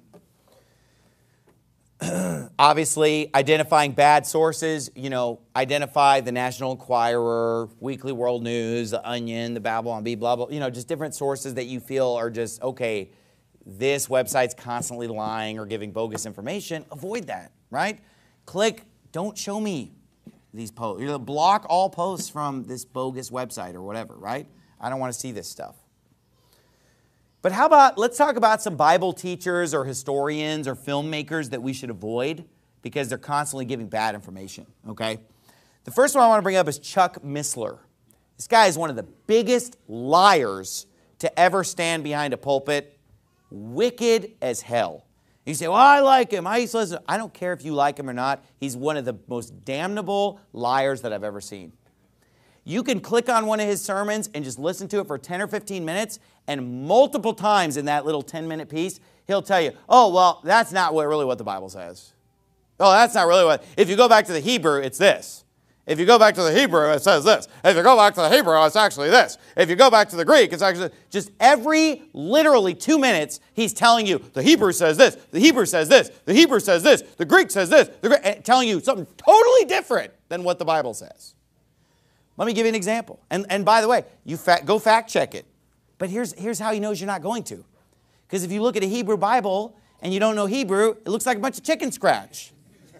Obviously, identifying bad sources, you know, identify the National Enquirer, Weekly World News, the Onion, the Babylon Bee, blah, blah, you know, just different sources that you feel are just, okay, this website's constantly lying or giving bogus information. Avoid that, right? Click, don't show me these posts. You know, block all posts from this bogus website or whatever, right? I don't want to see this stuff. But how about, let's talk about some Bible teachers or historians or filmmakers that we should avoid because they're constantly giving bad information, okay? The first one I want to bring up is Chuck Missler. This guy is one of the biggest liars to ever stand behind a pulpit. Wicked as hell. You say, well, I like him. I used to listen. I don't care if you like him or not. He's one of the most damnable liars that I've ever seen. You can click on one of his sermons and just listen to it for ten or fifteen minutes, and multiple times in that little ten-minute piece, he'll tell you, oh, well, that's not what, really what the Bible says. Oh, that's not really what, if you go back to the Hebrew, it's this. If you go back to the Hebrew, it says this. If you go back to the Hebrew, it's actually this. If you go back to the Greek, it's actually just every literally two minutes, he's telling you, the Hebrew says this, the Hebrew says this, the Hebrew says this, the Greek says this, the Greek, telling you something totally different than what the Bible says. Let me give you an example. And, and by the way, you fa- go fact check it. But here's, here's how he knows you're not going to. Because if you look at a Hebrew Bible and you don't know Hebrew, it looks like a bunch of chicken scratch.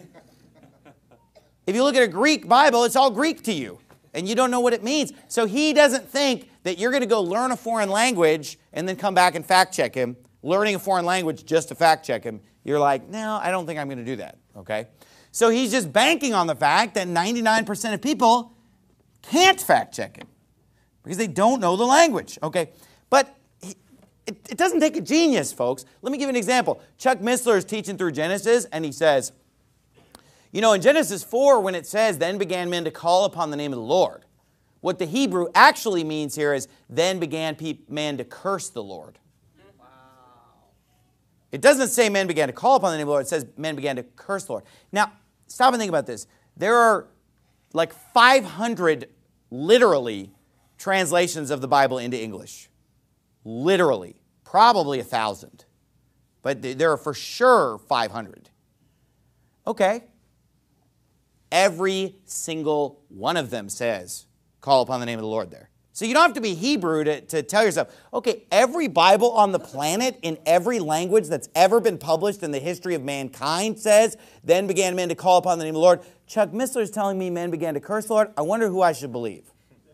If you look at a Greek Bible, it's all Greek to you. And you don't know what it means. So he doesn't think that you're going to go learn a foreign language and then come back and fact check him. Learning a foreign language just to fact check him. You're like, no, I don't think I'm going to do that. Okay? So he's just banking on the fact that ninety-nine percent of people can't fact check him because they don't know the language, okay? But he, it, it doesn't take a genius, folks. Let me give you an example. Chuck Missler is teaching through Genesis, and he says, you know, in Genesis four, when it says, then began men to call upon the name of the Lord, what the Hebrew actually means here is, then began pe- man to curse the Lord. Wow. It doesn't say men began to call upon the name of the Lord. It says men began to curse the Lord. Now, stop and think about this. There are like five hundred literally translations of the Bible into English. Literally. Probably a thousand. But there are for sure five hundred. Okay. Every single one of them says, call upon the name of the Lord there. So you don't have to be Hebrew to, to tell yourself, okay, every Bible on the planet in every language that's ever been published in the history of mankind says, then began men to call upon the name of the Lord. Chuck Missler is telling me men began to curse the Lord. I wonder who I should believe.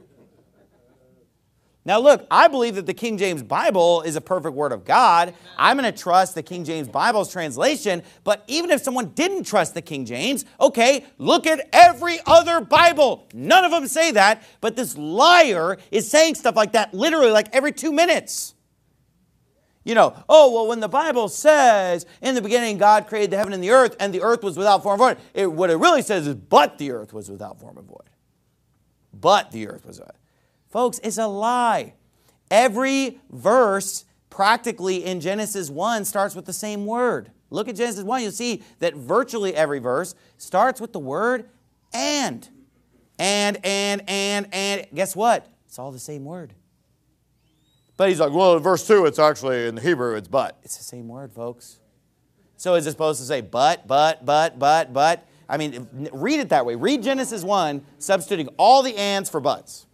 Now look, I believe that the King James Bible is a perfect word of God. I'm going to trust the King James Bible's translation. But even if someone didn't trust the King James, okay, look at every other Bible. None of them say that. But this liar is saying stuff like that literally like every two minutes. You know, oh, well, when the Bible says, in the beginning God created the heaven and the earth, and the earth was without form and void, it, what it really says is, but the earth was without form and void. But the earth was without. Folks, it's a lie. Every verse practically in Genesis one starts with the same word. Look at Genesis one, you'll see that virtually every verse starts with the word and. And, and, and, and. Guess what? It's all the same word. But he's like, well, in verse two, it's actually, in the Hebrew, it's but. It's the same word, folks. So is it supposed to say but, but, but, but, but? I mean, read it that way. Read Genesis one, substituting all the ands for buts.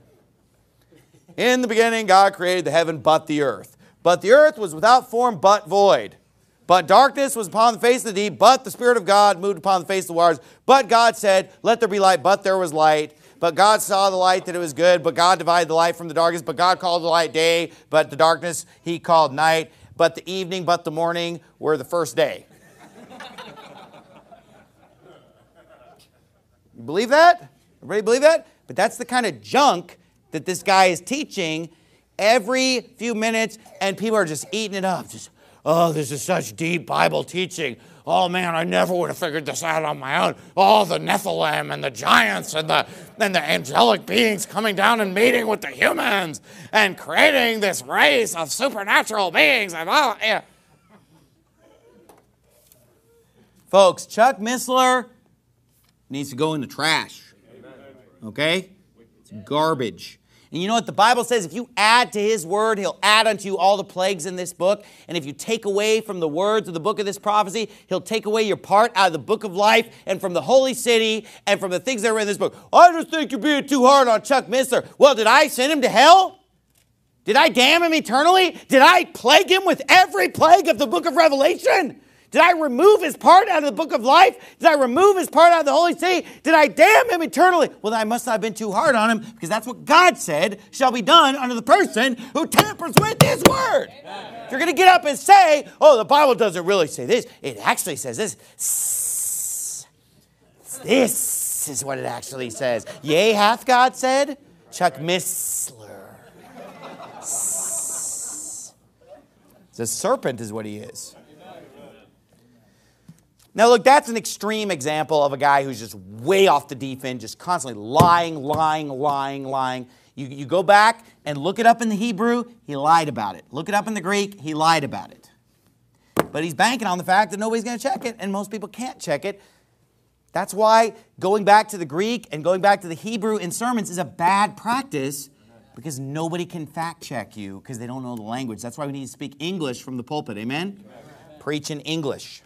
In the beginning, God created the heaven but the earth. But the earth was without form but void. But darkness was upon the face of the deep, but the Spirit of God moved upon the face of the waters. But God said, let there be light, but there was light. But God saw the light that it was good, but God divided the light from the darkness. But God called the light day, but the darkness he called night. But the evening, but the morning were the first day. You believe that? Everybody believe that? But that's the kind of junk that this guy is teaching every few minutes, and people are just eating it up. Just, oh, this is such deep Bible teaching. Oh, man, I never would have figured this out on my own. Oh, the Nephilim and the giants and the, and the angelic beings coming down and meeting with the humans and creating this race of supernatural beings. And all, yeah. Folks, Chuck Missler needs to go in the trash. Okay? It's garbage. And you know what the Bible says? If you add to his word, he'll add unto you all the plagues in this book. And if you take away from the words of the book of this prophecy, he'll take away your part out of the book of life and from the holy city and from the things that are in this book. I just think you're being too hard on Chuck Missler. Well, did I send him to hell? Did I damn him eternally? Did I plague him with every plague of the book of Revelation? Did I remove his part out of the book of life? Did I remove his part out of the holy city? Did I damn him eternally? Well, then I must not have been too hard on him, because that's what God said shall be done unto the person who tampers with his word. Amen. If you're going to get up and say, oh, the Bible doesn't really say this, it actually says this. This is what it actually says. Yea, hath God said? Chuck Missler. The serpent is what he is. Now, look, that's an extreme example of a guy who's just way off the deep end, just constantly lying, lying, lying, lying. You, you go back and look it up in the Hebrew, he lied about it. Look it up in the Greek, he lied about it. But he's banking on the fact that nobody's going to check it, and most people can't check it. That's why going back to the Greek and going back to the Hebrew in sermons is a bad practice, because nobody can fact check you because they don't know the language. That's why we need to speak English from the pulpit, amen? Amen. Preach in English.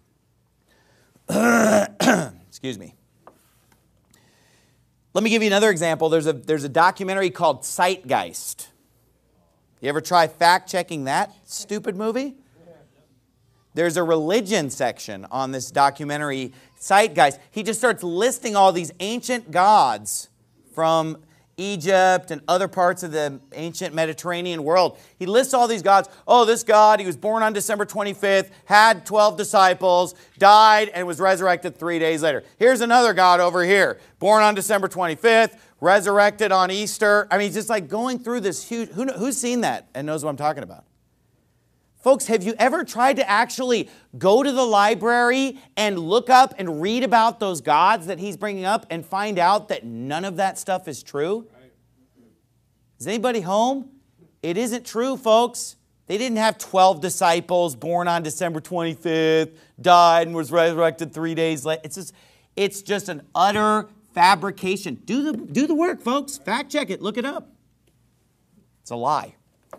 Excuse me. Let me give you another example. There's a, there's a documentary called Zeitgeist. You ever try fact-checking that stupid movie? There's a religion section on this documentary, Zeitgeist. He just starts listing all these ancient gods from Egypt and other parts of the ancient Mediterranean world. He lists all these gods. Oh, this God, he was born on December twenty-fifth, had twelve disciples, died, and was resurrected three days later. Here's another God over here, born on December twenty-fifth, resurrected on Easter. I mean, he's just like going through this huge... Who, who's seen that and knows what I'm talking about? Folks, have you ever tried to actually go to the library and look up and read about those gods that he's bringing up and find out that none of that stuff is true? Is anybody home? It isn't true, folks. They didn't have twelve disciples born on December twenty-fifth, died and was resurrected three days later. It's just, it's just an utter fabrication. Do the, do the work, folks. Fact check it. Look it up. It's a lie.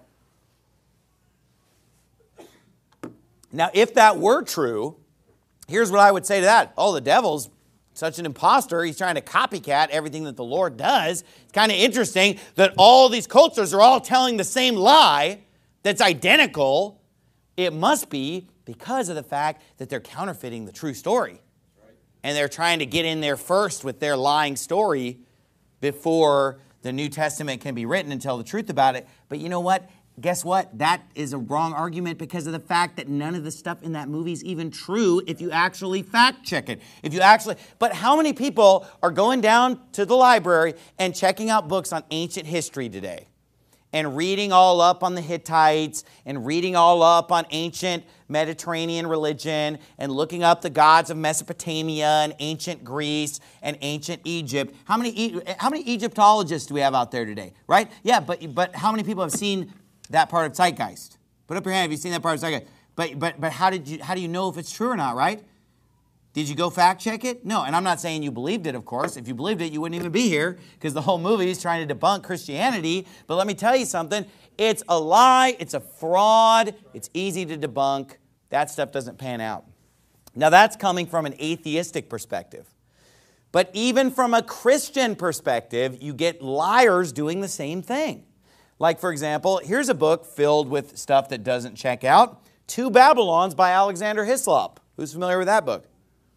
Now, if that were true, here's what I would say to that. Oh, the devil's such an imposter. He's trying to copycat everything that the Lord does. It's kind of interesting that all these cultures are all telling the same lie that's identical. It must be because of the fact that they're counterfeiting the true story. And they're trying to get in there first with their lying story before the New Testament can be written and tell the truth about it. But you know what? Guess what? That is a wrong argument because of the fact that none of the stuff in that movie is even true if you actually fact check it. If you actually, but how many people are going down to the library and checking out books on ancient history today? and reading all up on the Hittites and reading all up on ancient Mediterranean religion and looking up the gods of Mesopotamia and ancient Greece and ancient Egypt. How many, E- how many Egyptologists do we have out there today, right? Yeah, but, but how many people have seen that part of Zeitgeist? Put up your hand if you've seen that part of Zeitgeist. But, but, but how, did you, how do you know if it's true or not, right? Did you go fact check it? No, and I'm not saying you believed it, of course. If you believed it, you wouldn't even be here because the whole movie is trying to debunk Christianity. But let me tell you something. It's a lie. It's a fraud. It's easy to debunk. That stuff doesn't pan out. Now, that's coming from an atheistic perspective. But even from a Christian perspective, you get liars doing the same thing. Like, for example, here's a book filled with stuff that doesn't check out. Two Babylons by Alexander Hislop. Who's familiar with that book?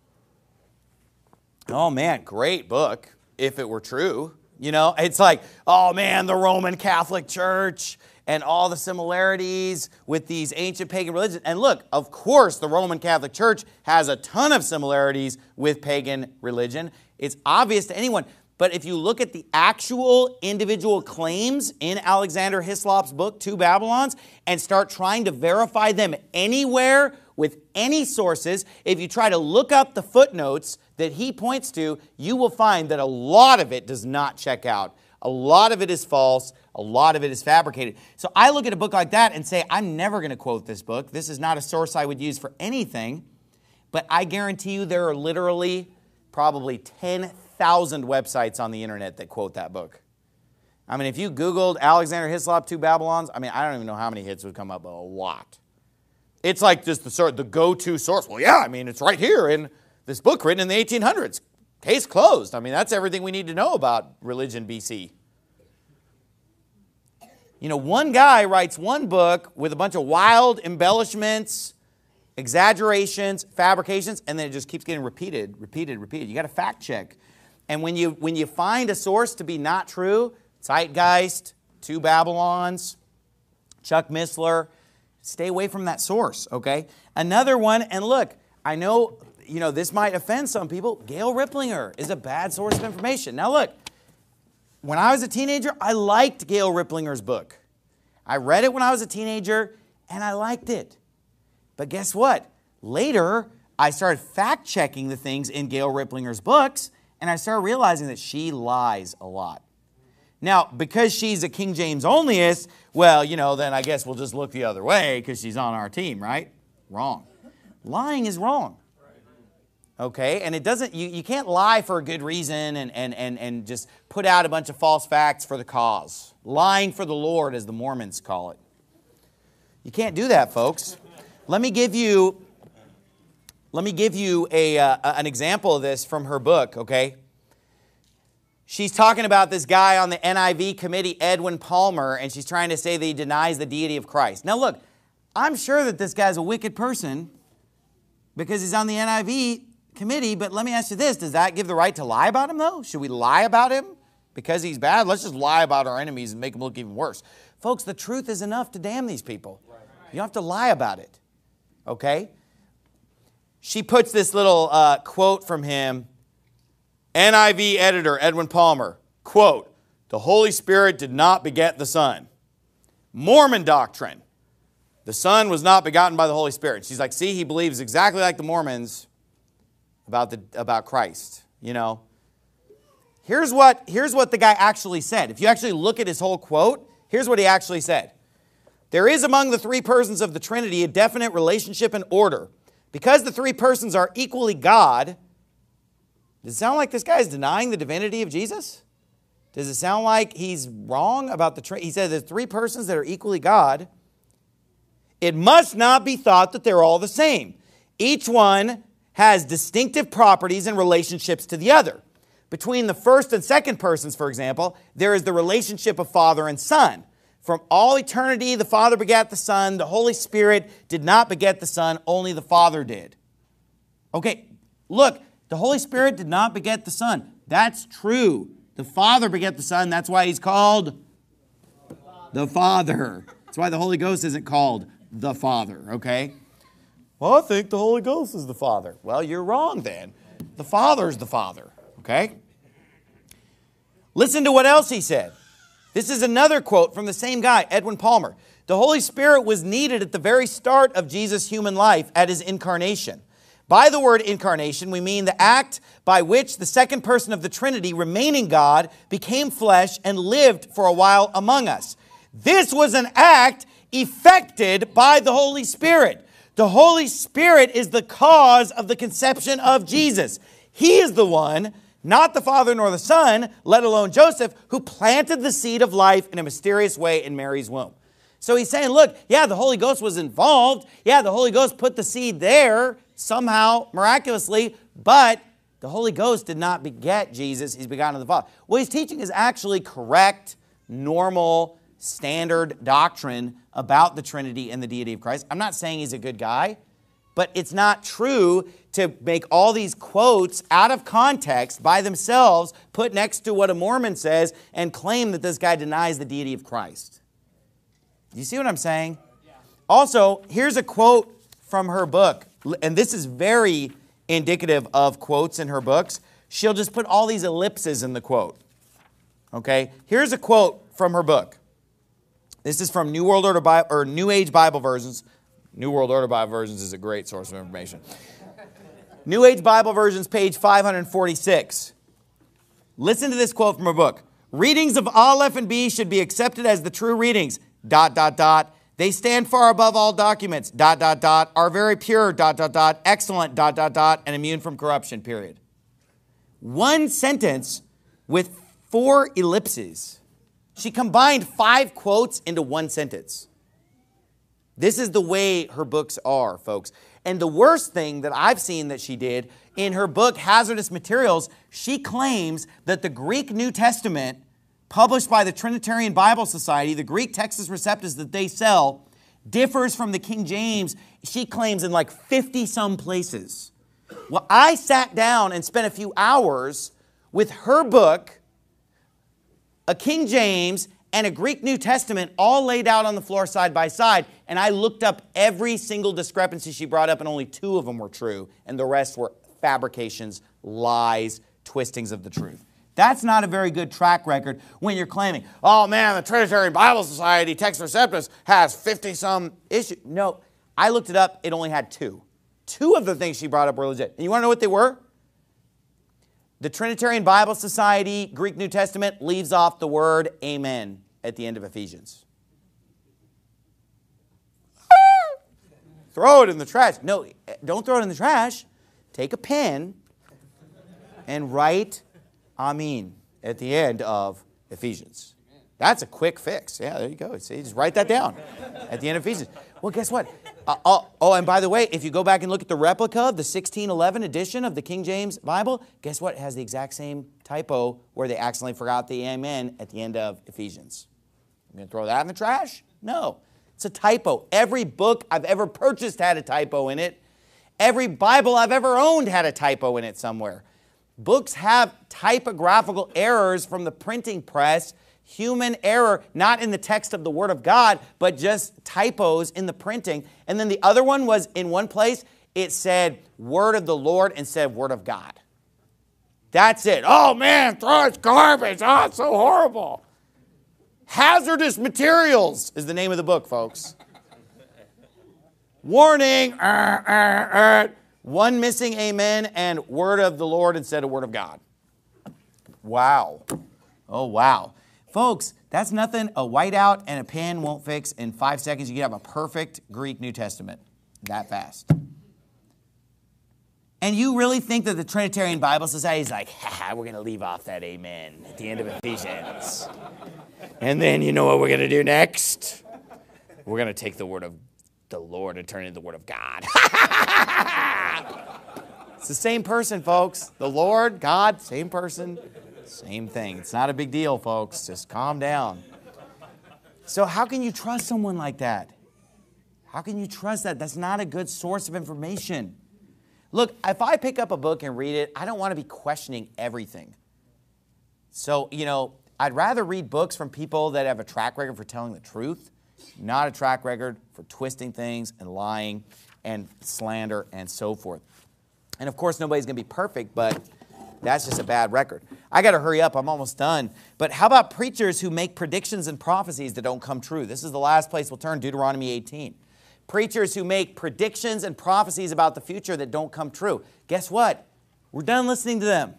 Oh man, great book, if it were true. You know, it's like, oh man, the Roman Catholic Church and all the similarities with these ancient pagan religions. And look, of course, the Roman Catholic Church has a ton of similarities with pagan religion. It's obvious to anyone. But if you look at the actual individual claims in Alexander Hislop's book, Two Babylons, and start trying to verify them anywhere with any sources, if you try to look up the footnotes that he points to, you will find that a lot of it does not check out. A lot of it is false. A lot of it is fabricated. So I look at a book like that and say, I'm never going to quote this book. This is not a source I would use for anything. But I guarantee you there are literally probably ten thousand websites on the internet that quote that book. I mean, if you Googled Alexander Hislop, Two Babylons, I mean, I don't even know how many hits would come up, but a lot. It's like just the sort the go-to source. Well, yeah, I mean, it's right here in this book written in the eighteen hundreds. Case closed. I mean, that's everything we need to know about religion B C. You know, one guy writes one book with a bunch of wild embellishments, exaggerations, fabrications, and then it just keeps getting repeated, repeated, repeated. You got to fact check. And when you, when you find a source to be not true, Zeitgeist, Two Babylons, Chuck Missler, stay away from that source, okay? Another one, and look, I know, you know, this might offend some people. Gail Ripplinger is a bad source of information. Now look, when I was a teenager, I liked Gail Ripplinger's book. I read it when I was a teenager, and I liked it. But guess what? Later, I started fact-checking the things in Gail Ripplinger's books, and I started realizing that she lies a lot. Now, because she's a King James onlyist, well, you know, then I guess we'll just look the other way because she's on our team, right? Wrong. Lying is wrong. Okay? And it doesn't, you, you can't lie for a good reason and, and, and, and just put out a bunch of false facts for the cause. Lying for the Lord, as the Mormons call it. You can't do that, folks. Let me give you, let me give you a, uh, an example of this from her book, okay? She's talking about this guy on the N I V committee, Edwin Palmer, and she's trying to say that he denies the deity of Christ. Now look, I'm sure that this guy's a wicked person because he's on the N I V committee, but let me ask you this, does that give the right to lie about him though? Should we lie about him because he's bad? Let's just lie about our enemies and make them look even worse. Folks, the truth is enough to damn these people. You don't have to lie about it, okay? She puts this little uh, quote from him, N I V editor Edwin Palmer, quote, "The Holy Spirit did not beget the Son. Mormon doctrine, the Son was not begotten by the Holy Spirit." She's like, see, he believes exactly like the Mormons about, the, about Christ, you know. Here's what, here's what the guy actually said. If you actually look at his whole quote, here's what he actually said. "There is among the three persons of the Trinity a definite relationship and order. Because the three persons are equally God," does it sound like this guy is denying the divinity of Jesus? Does it sound like he's wrong about the Trinity? He said there's three persons that are equally God. "It must not be thought that they're all the same. Each one has distinctive properties and relationships to the other. Between the first and second persons, for example, there is the relationship of Father and Son. From all eternity, the Father begat the Son. The Holy Spirit did not beget the Son, only the Father did." Okay, look, the Holy Spirit did not beget the Son. That's true. The Father beget the Son. That's why he's called the Father. That's why the Holy Ghost isn't called the Father, okay? Well, I think the Holy Ghost is the Father. Well, you're wrong then. The Father's the Father, okay? Listen to what else he said. This is another quote from the same guy, Edwin Palmer. The Holy Spirit was needed at the very start of Jesus' human life at his incarnation. By the word incarnation, we mean the act by which the second person of the Trinity, remaining God, became flesh and lived for a while among us. This was an act effected by the Holy Spirit. The Holy Spirit is the cause of the conception of Jesus. He is the one, not the Father nor the Son, let alone Joseph, who planted the seed of life in a mysterious way in Mary's womb. So he's saying, look, yeah, the Holy Ghost was involved. Yeah, the Holy Ghost put the seed there somehow, miraculously, but the Holy Ghost did not beget Jesus. He's begotten of the Father. What he's teaching is actually correct, normal, standard doctrine about the Trinity and the deity of Christ. I'm not saying he's a good guy, but it's not true to make all these quotes out of context by themselves, put next to what a Mormon says, and claim that this guy denies the deity of Christ. You see what I'm saying? Also, here's a quote from her book, and this is very indicative of quotes in her books. She'll just put all these ellipses in the quote. Okay? Here's a quote from her book. This is from New World Order Bible, or New Age Bible Versions. New World Order Bible Versions is a great source of information. New Age Bible Versions, page five hundred forty-six. Listen to this quote from her book. Readings of Aleph and B should be accepted as the true readings. Dot, dot, dot. They stand far above all documents. Dot, dot, dot. Are very pure. Dot, dot, dot. Excellent. Dot, dot, dot. And immune from corruption. Period. One sentence with four ellipses. She combined five quotes into one sentence. This is the way her books are, folks. And the worst thing that I've seen that she did, in her book, Hazardous Materials, she claims that the Greek New Testament, published by the Trinitarian Bible Society, the Greek Textus Receptus that they sell, differs from the King James, she claims, in like fifty some places. Well, I sat down and spent a few hours with her book, a King James, and a Greek New Testament all laid out on the floor side by side, and I looked up every single discrepancy she brought up, and only two of them were true, and the rest were fabrications, lies, twistings of the truth. That's not a very good track record when you're claiming, oh man, the Trinitarian Bible Society, Textus Receptus, has fifty some issues. No, I looked it up, it only had two. Two of the things she brought up were legit. And you want to know what they were? The Trinitarian Bible Society, Greek New Testament, leaves off the word amen at the end of Ephesians. Throw it in the trash. No, don't throw it in the trash. Take a pen and write amen at the end of Ephesians. That's a quick fix. Yeah, there you go. See, just write that down at the end of Ephesians. Well, guess what? Uh, oh, oh, and by the way, if you go back and look at the replica of the sixteen eleven edition of the King James Bible, guess what? It has the exact same typo where they accidentally forgot the amen at the end of Ephesians. I'm going to throw that in the trash? No. It's a typo. Every book I've ever purchased had a typo in it. Every Bible I've ever owned had a typo in it somewhere. Books have typographical errors from the printing press, human error, not in the text of the Word of God, but just typos in the printing. And then the other one was, in one place, it said Word of the Lord instead of Word of God. That's it. Oh man, throw it garbage. Oh, it's so horrible. Hazardous Materials is the name of the book, folks. Warning. Uh, uh, uh. One missing amen and word of the Lord instead of word of God. Wow. Oh, wow. Folks, that's nothing a whiteout and a pen won't fix. In five seconds, you can have a perfect Greek New Testament. That fast. And you really think that the Trinitarian Bible Society is like, ha, we're going to leave off that amen at the end of Ephesians. And then you know what we're going to do next? We're going to take the word of the Lord and turn it into the word of God. It's the same person, folks. The Lord, God, same person, same thing. It's not a big deal, folks. Just calm down. So how can you trust someone like that? How can you trust that? That's not a good source of information. Look, if I pick up a book and read it, I don't want to be questioning everything. So, you know, I'd rather read books from people that have a track record for telling the truth, not a track record for twisting things and lying and slander and so forth. And of course, nobody's going to be perfect, but That's just a bad record. I got to hurry up. I'm almost done. But how about preachers who make predictions and prophecies that don't come true? This is the last place we'll turn, Deuteronomy eighteen. Preachers who make predictions and prophecies about the future that don't come true. Guess what? We're done listening to them.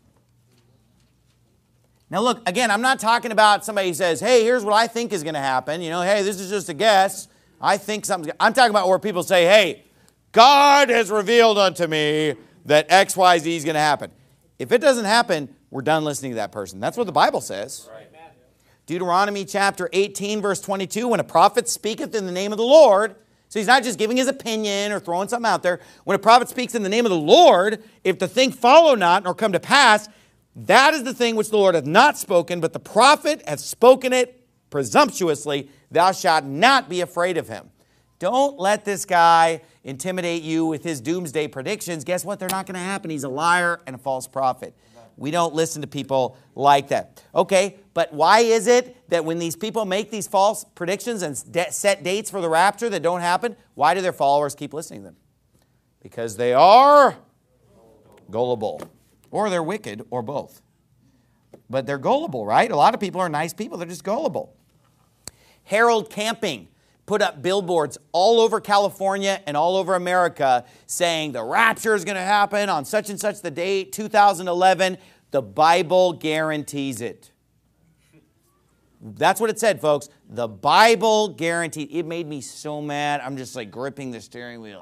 Now look, again, I'm not talking about somebody who says, hey, here's what I think is going to happen. You know, hey, this is just a guess. I think something's going to... I'm talking about where people say, hey, God has revealed unto me that X Y Z is going to happen. If it doesn't happen, we're done listening to that person. That's what the Bible says. Right. Deuteronomy chapter eighteen, verse twenty-two, when a prophet speaketh in the name of the Lord, so he's not just giving his opinion or throwing something out there. When a prophet speaks in the name of the Lord, if the thing follow not nor come to pass, that is the thing which the Lord hath not spoken, but the prophet hath spoken it presumptuously. Thou shalt not be afraid of him. Don't let this guy intimidate you with his doomsday predictions. Guess what? They're not going to happen. He's a liar and a false prophet. We don't listen to people like that. Okay, but why is it that when these people make these false predictions and set dates for the rapture that don't happen, why do their followers keep listening to them? Because they are gullible. Or they're wicked, or both. But they're gullible, right? A lot of people are nice people. They're just gullible. Harold Camping put up billboards all over California and all over America saying the rapture is going to happen on such and such the date, two thousand eleven. The Bible guarantees it. That's what it said, folks. The Bible guaranteed. It made me so mad. I'm just like gripping the steering wheel.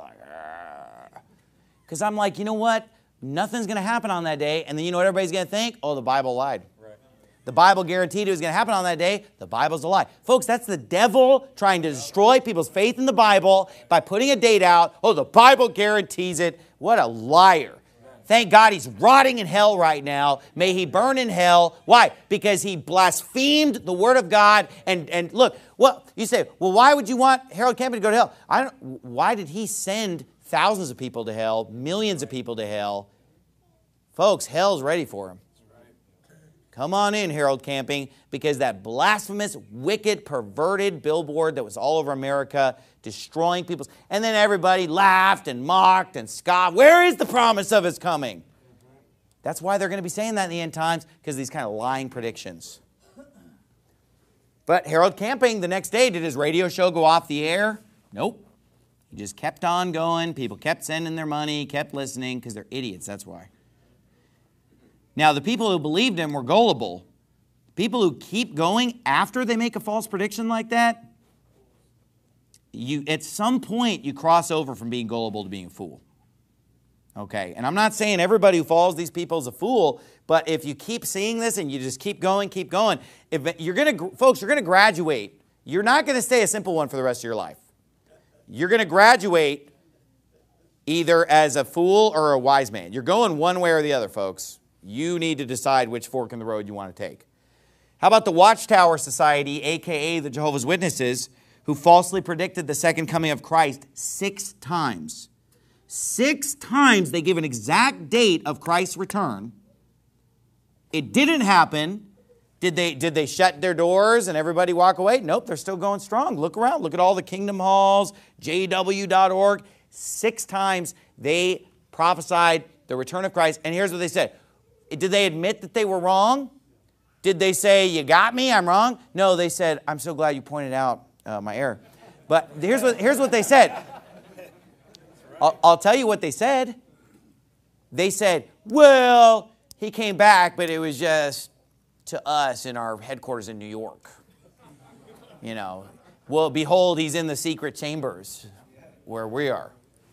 Because I'm like, you know what? Nothing's going to happen on that day. And then you know what everybody's going to think? Oh, the Bible lied. Right. The Bible guaranteed it was going to happen on that day. The Bible's a lie. Folks, that's the devil trying to destroy people's faith in the Bible by putting a date out. Oh, the Bible guarantees it. What a liar. Thank God he's rotting in hell right now. May he burn in hell. Why? Because he blasphemed the Word of God. And, and look, well, you say, well, why would you want Harold Camping to go to hell? I don't, why did he send thousands of people to hell, millions of people to hell? Folks, hell's ready for him. Come on in, Harold Camping, because that blasphemous, wicked, perverted billboard that was all over America, destroying people's... And then everybody laughed and mocked and scoffed. Where is the promise of his coming? That's why they're going to be saying that in the end times, because of these kind of lying predictions. But Harold Camping, the next day, did his radio show go off the air? Nope. He just kept on going. People kept sending their money, kept listening, because they're idiots, that's why. Now, the people who believed him were gullible. People who keep going after they make a false prediction like that, you, at some point, you cross over from being gullible to being a fool. Okay, and I'm not saying everybody who follows these people is a fool, but if you keep seeing this and you just keep going, keep going, if you're going to, folks, you're going to graduate. You're not going to stay a simple one for the rest of your life. You're going to graduate either as a fool or a wise man. You're going one way or the other, folks. You need to decide which fork in the road you want to take. How about the Watchtower Society, a k a the Jehovah's Witnesses, who falsely predicted the second coming of Christ six times? Six times they give an exact date of Christ's return. It didn't happen. Did they, did they shut their doors and everybody walk away? Nope, they're still going strong. Look around. Look at all the Kingdom Halls, J W dot org. Six times they prophesied the return of Christ. And here's what they said. Did they admit that they were wrong? Did they say, you got me, I'm wrong? No, they said, I'm so glad you pointed out uh, my error. But here's what, here's what they said. I'll, I'll tell you what they said. They said, well, he came back, but it was just to us in our headquarters in New York. You know, well, behold, he's in the secret chambers where we are.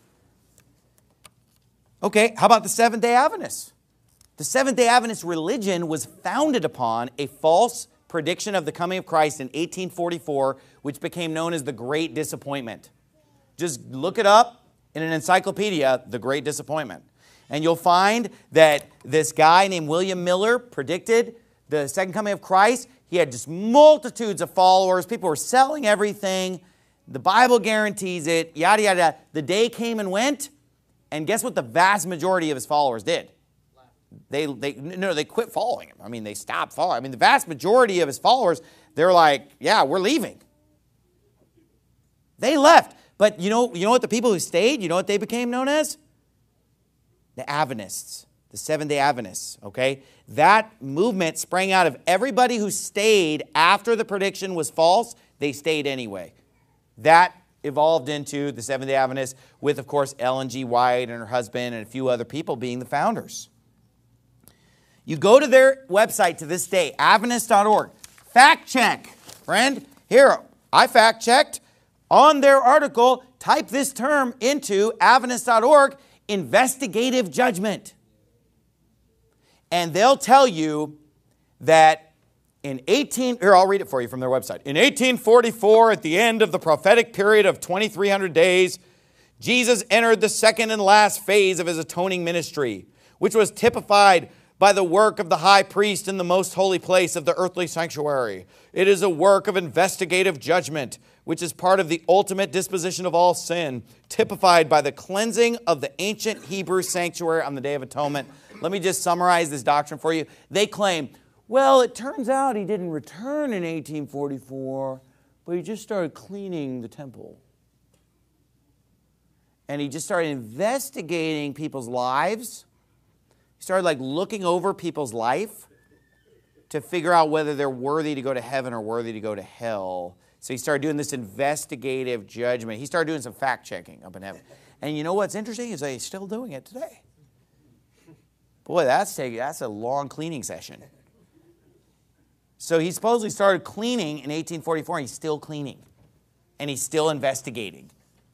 Okay, how about the Seventh-day Adventists? The Seventh-day Adventist religion was founded upon a false prediction of the coming of Christ in eighteen forty-four, which became known as the Great Disappointment. Just look it up in an encyclopedia, the Great Disappointment. And you'll find that this guy named William Miller predicted the second coming of Christ. He had just multitudes of followers. People were selling everything. The Bible guarantees it, yada, yada. The day came and went, and guess what the vast majority of his followers did? They, they, no, they quit following him. I mean, they stopped following. I mean, the vast majority of his followers, they're like, yeah, we're leaving. They left. But you know, you know what the people who stayed, you know what they became known as? The Adventists. the Seventh-day Adventists, okay? That movement sprang out of everybody who stayed after the prediction was false. They stayed anyway. That evolved into the Seventh-day Adventists with, of course, Ellen G. White and her husband and a few other people being the founders. You go to their website to this day, Adventist dot org. Fact check, friend. Here, I fact checked. On their article, type this term into Adventist dot org, investigative judgment. And they'll tell you that in eighteen, here I'll read it for you from their website. In eighteen forty-four, at the end of the prophetic period of twenty-three hundred days, Jesus entered the second and last phase of his atoning ministry, which was typified by the work of the high priest in the most holy place of the earthly sanctuary. It is a work of investigative judgment, which is part of the ultimate disposition of all sin, typified by the cleansing of the ancient Hebrew sanctuary on the Day of Atonement. Let me just summarize this doctrine for you. They claim, well, it turns out he didn't return in eighteen forty-four, but he just started cleaning the temple. And he just started investigating people's lives. He started like looking over people's life to figure out whether they're worthy to go to heaven or worthy to go to hell. So he started doing this investigative judgment. He started doing some fact checking up in heaven. And you know what's interesting is that he's still doing it today. Boy, that's taking, that's a long cleaning session. So he supposedly started cleaning in eighteen forty-four, and he's still cleaning. And he's still investigating.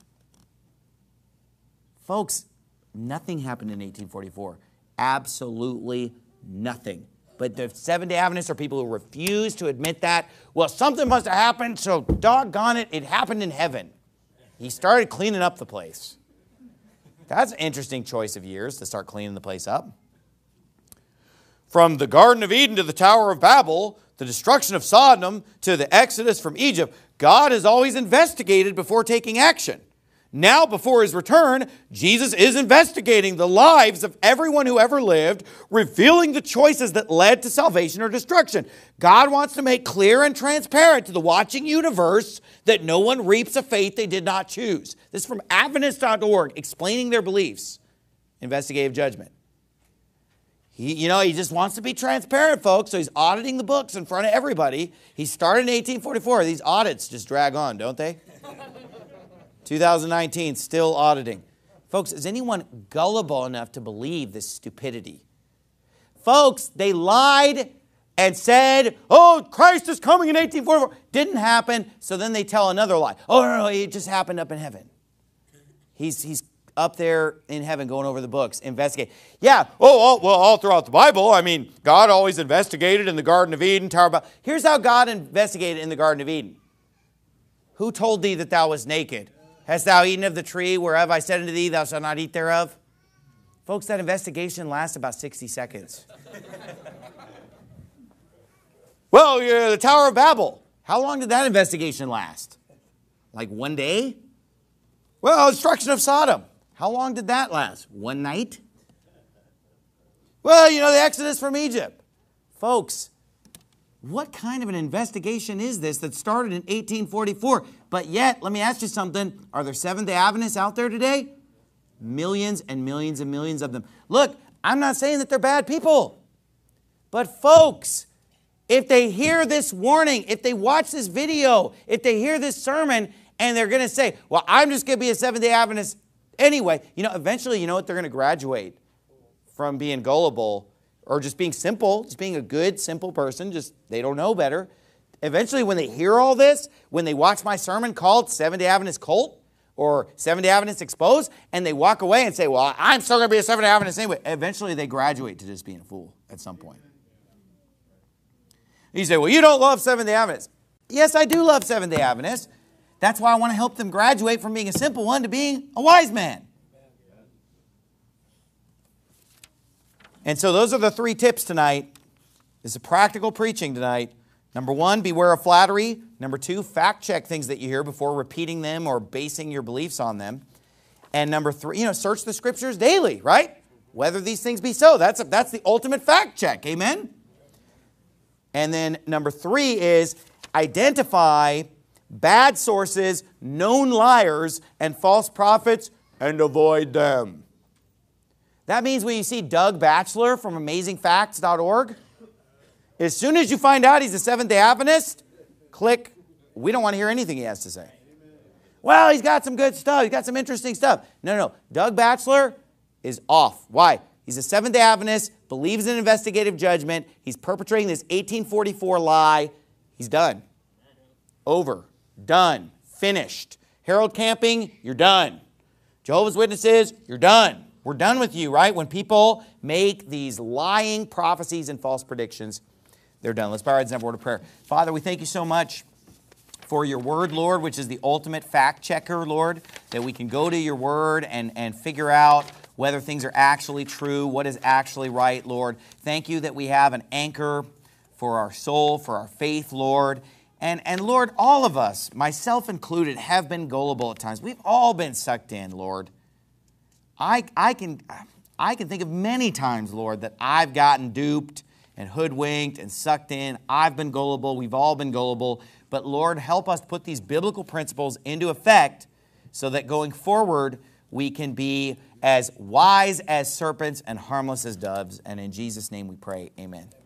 Folks, nothing happened in eighteen forty-four. Absolutely nothing. But the Seventh-day Adventists are people who refuse to admit that. Well, something must have happened, so doggone it, it happened in heaven. He started cleaning up the place. That's an interesting choice of years to start cleaning the place up. From the Garden of Eden to the Tower of Babel, the destruction of Sodom to the Exodus from Egypt, God has always investigated before taking action. Now, before his return, Jesus is investigating the lives of everyone who ever lived, revealing the choices that led to salvation or destruction. God wants to make clear and transparent to the watching universe that no one reaps a fate they did not choose. This is from Adventist dot org, explaining their beliefs. Investigative judgment. He, you know, he just wants to be transparent, folks, so he's auditing the books in front of everybody. He started in eighteen forty-four. These audits just drag on, don't they? two thousand nineteen, still auditing. Folks, is anyone gullible enough to believe this stupidity? Folks, they lied and said, oh, Christ is coming in eighteen forty-four. Didn't happen, so then they tell another lie. Oh, no, no, it just happened up in heaven. He's, he's up there in heaven going over the books, investigate. Yeah, oh, all, well, all throughout the Bible, I mean, God always investigated in the Garden of Eden, Tower of Babel. Here's how God investigated in the Garden of Eden. Who told thee that thou wast naked? Hast thou eaten of the tree whereof I said unto thee, thou shalt not eat thereof? Folks, that investigation lasts about sixty seconds. Well, yeah, the Tower of Babel. How long did that investigation last? Like one day? Well, destruction of Sodom. How long did that last? One night? Well, you know, the Exodus from Egypt. Folks, what kind of an investigation is this that started in eighteen forty-four? But yet, let me ask you something. Are there Seventh-day Adventists out there today? Millions and millions and millions of them. Look, I'm not saying that they're bad people. But folks, if they hear this warning, if they watch this video, if they hear this sermon, and they're going to say, well, I'm just going to be a Seventh-day Adventist anyway. You know, eventually, you know what? They're going to graduate from being gullible or just being simple, just being a good, simple person. Just they don't know better. Eventually, when they hear all this, when they watch my sermon called Seventh-day Adventist Cult or Seventh-day Adventist Exposed, and they walk away and say, well, I'm still going to be a Seventh-day Adventist anyway. Eventually, they graduate to just being a fool at some point. You say, well, you don't love Seventh-day Adventists. Yes, I do love Seventh-day Adventists. That's why I want to help them graduate from being a simple one to being a wise man. And so those are the three tips tonight. This is a practical preaching tonight. Number one, beware of flattery. Number two, fact check things that you hear before repeating them or basing your beliefs on them. And number three, you know, search the scriptures daily, right? Whether these things be so. That's, a, that's the ultimate fact check. Amen? And then number three is identify bad sources, known liars, and false prophets, and avoid them. That means when you see Doug Batchelor from amazing facts dot org, as soon as you find out he's a Seventh-day Adventist, click, we don't want to hear anything he has to say. Well, he's got some good stuff. He's got some interesting stuff. No, no, no. Doug Batchelor is off. Why? He's a Seventh-day Adventist, believes in investigative judgment. He's perpetrating this eighteen forty-four lie. He's done. Over. Done. Finished. Harold Camping, you're done. Jehovah's Witnesses, you're done. We're done with you, right? When people make these lying prophecies and false predictions, they're done. Let's bow our heads and have a word of prayer. Father, we thank you so much for your word, Lord, which is the ultimate fact checker, Lord, that we can go to your word and, and figure out whether things are actually true, what is actually right, Lord. Thank you that we have an anchor for our soul, for our faith, Lord. And, and Lord, all of us, myself included, have been gullible at times. We've all been sucked in, Lord. I, I, can, I can think of many times, Lord, that I've gotten duped and hoodwinked and sucked in. I've been gullible. We've all been gullible. But Lord, help us put these biblical principles into effect so that going forward, we can be as wise as serpents and harmless as doves. And in Jesus' name we pray, amen.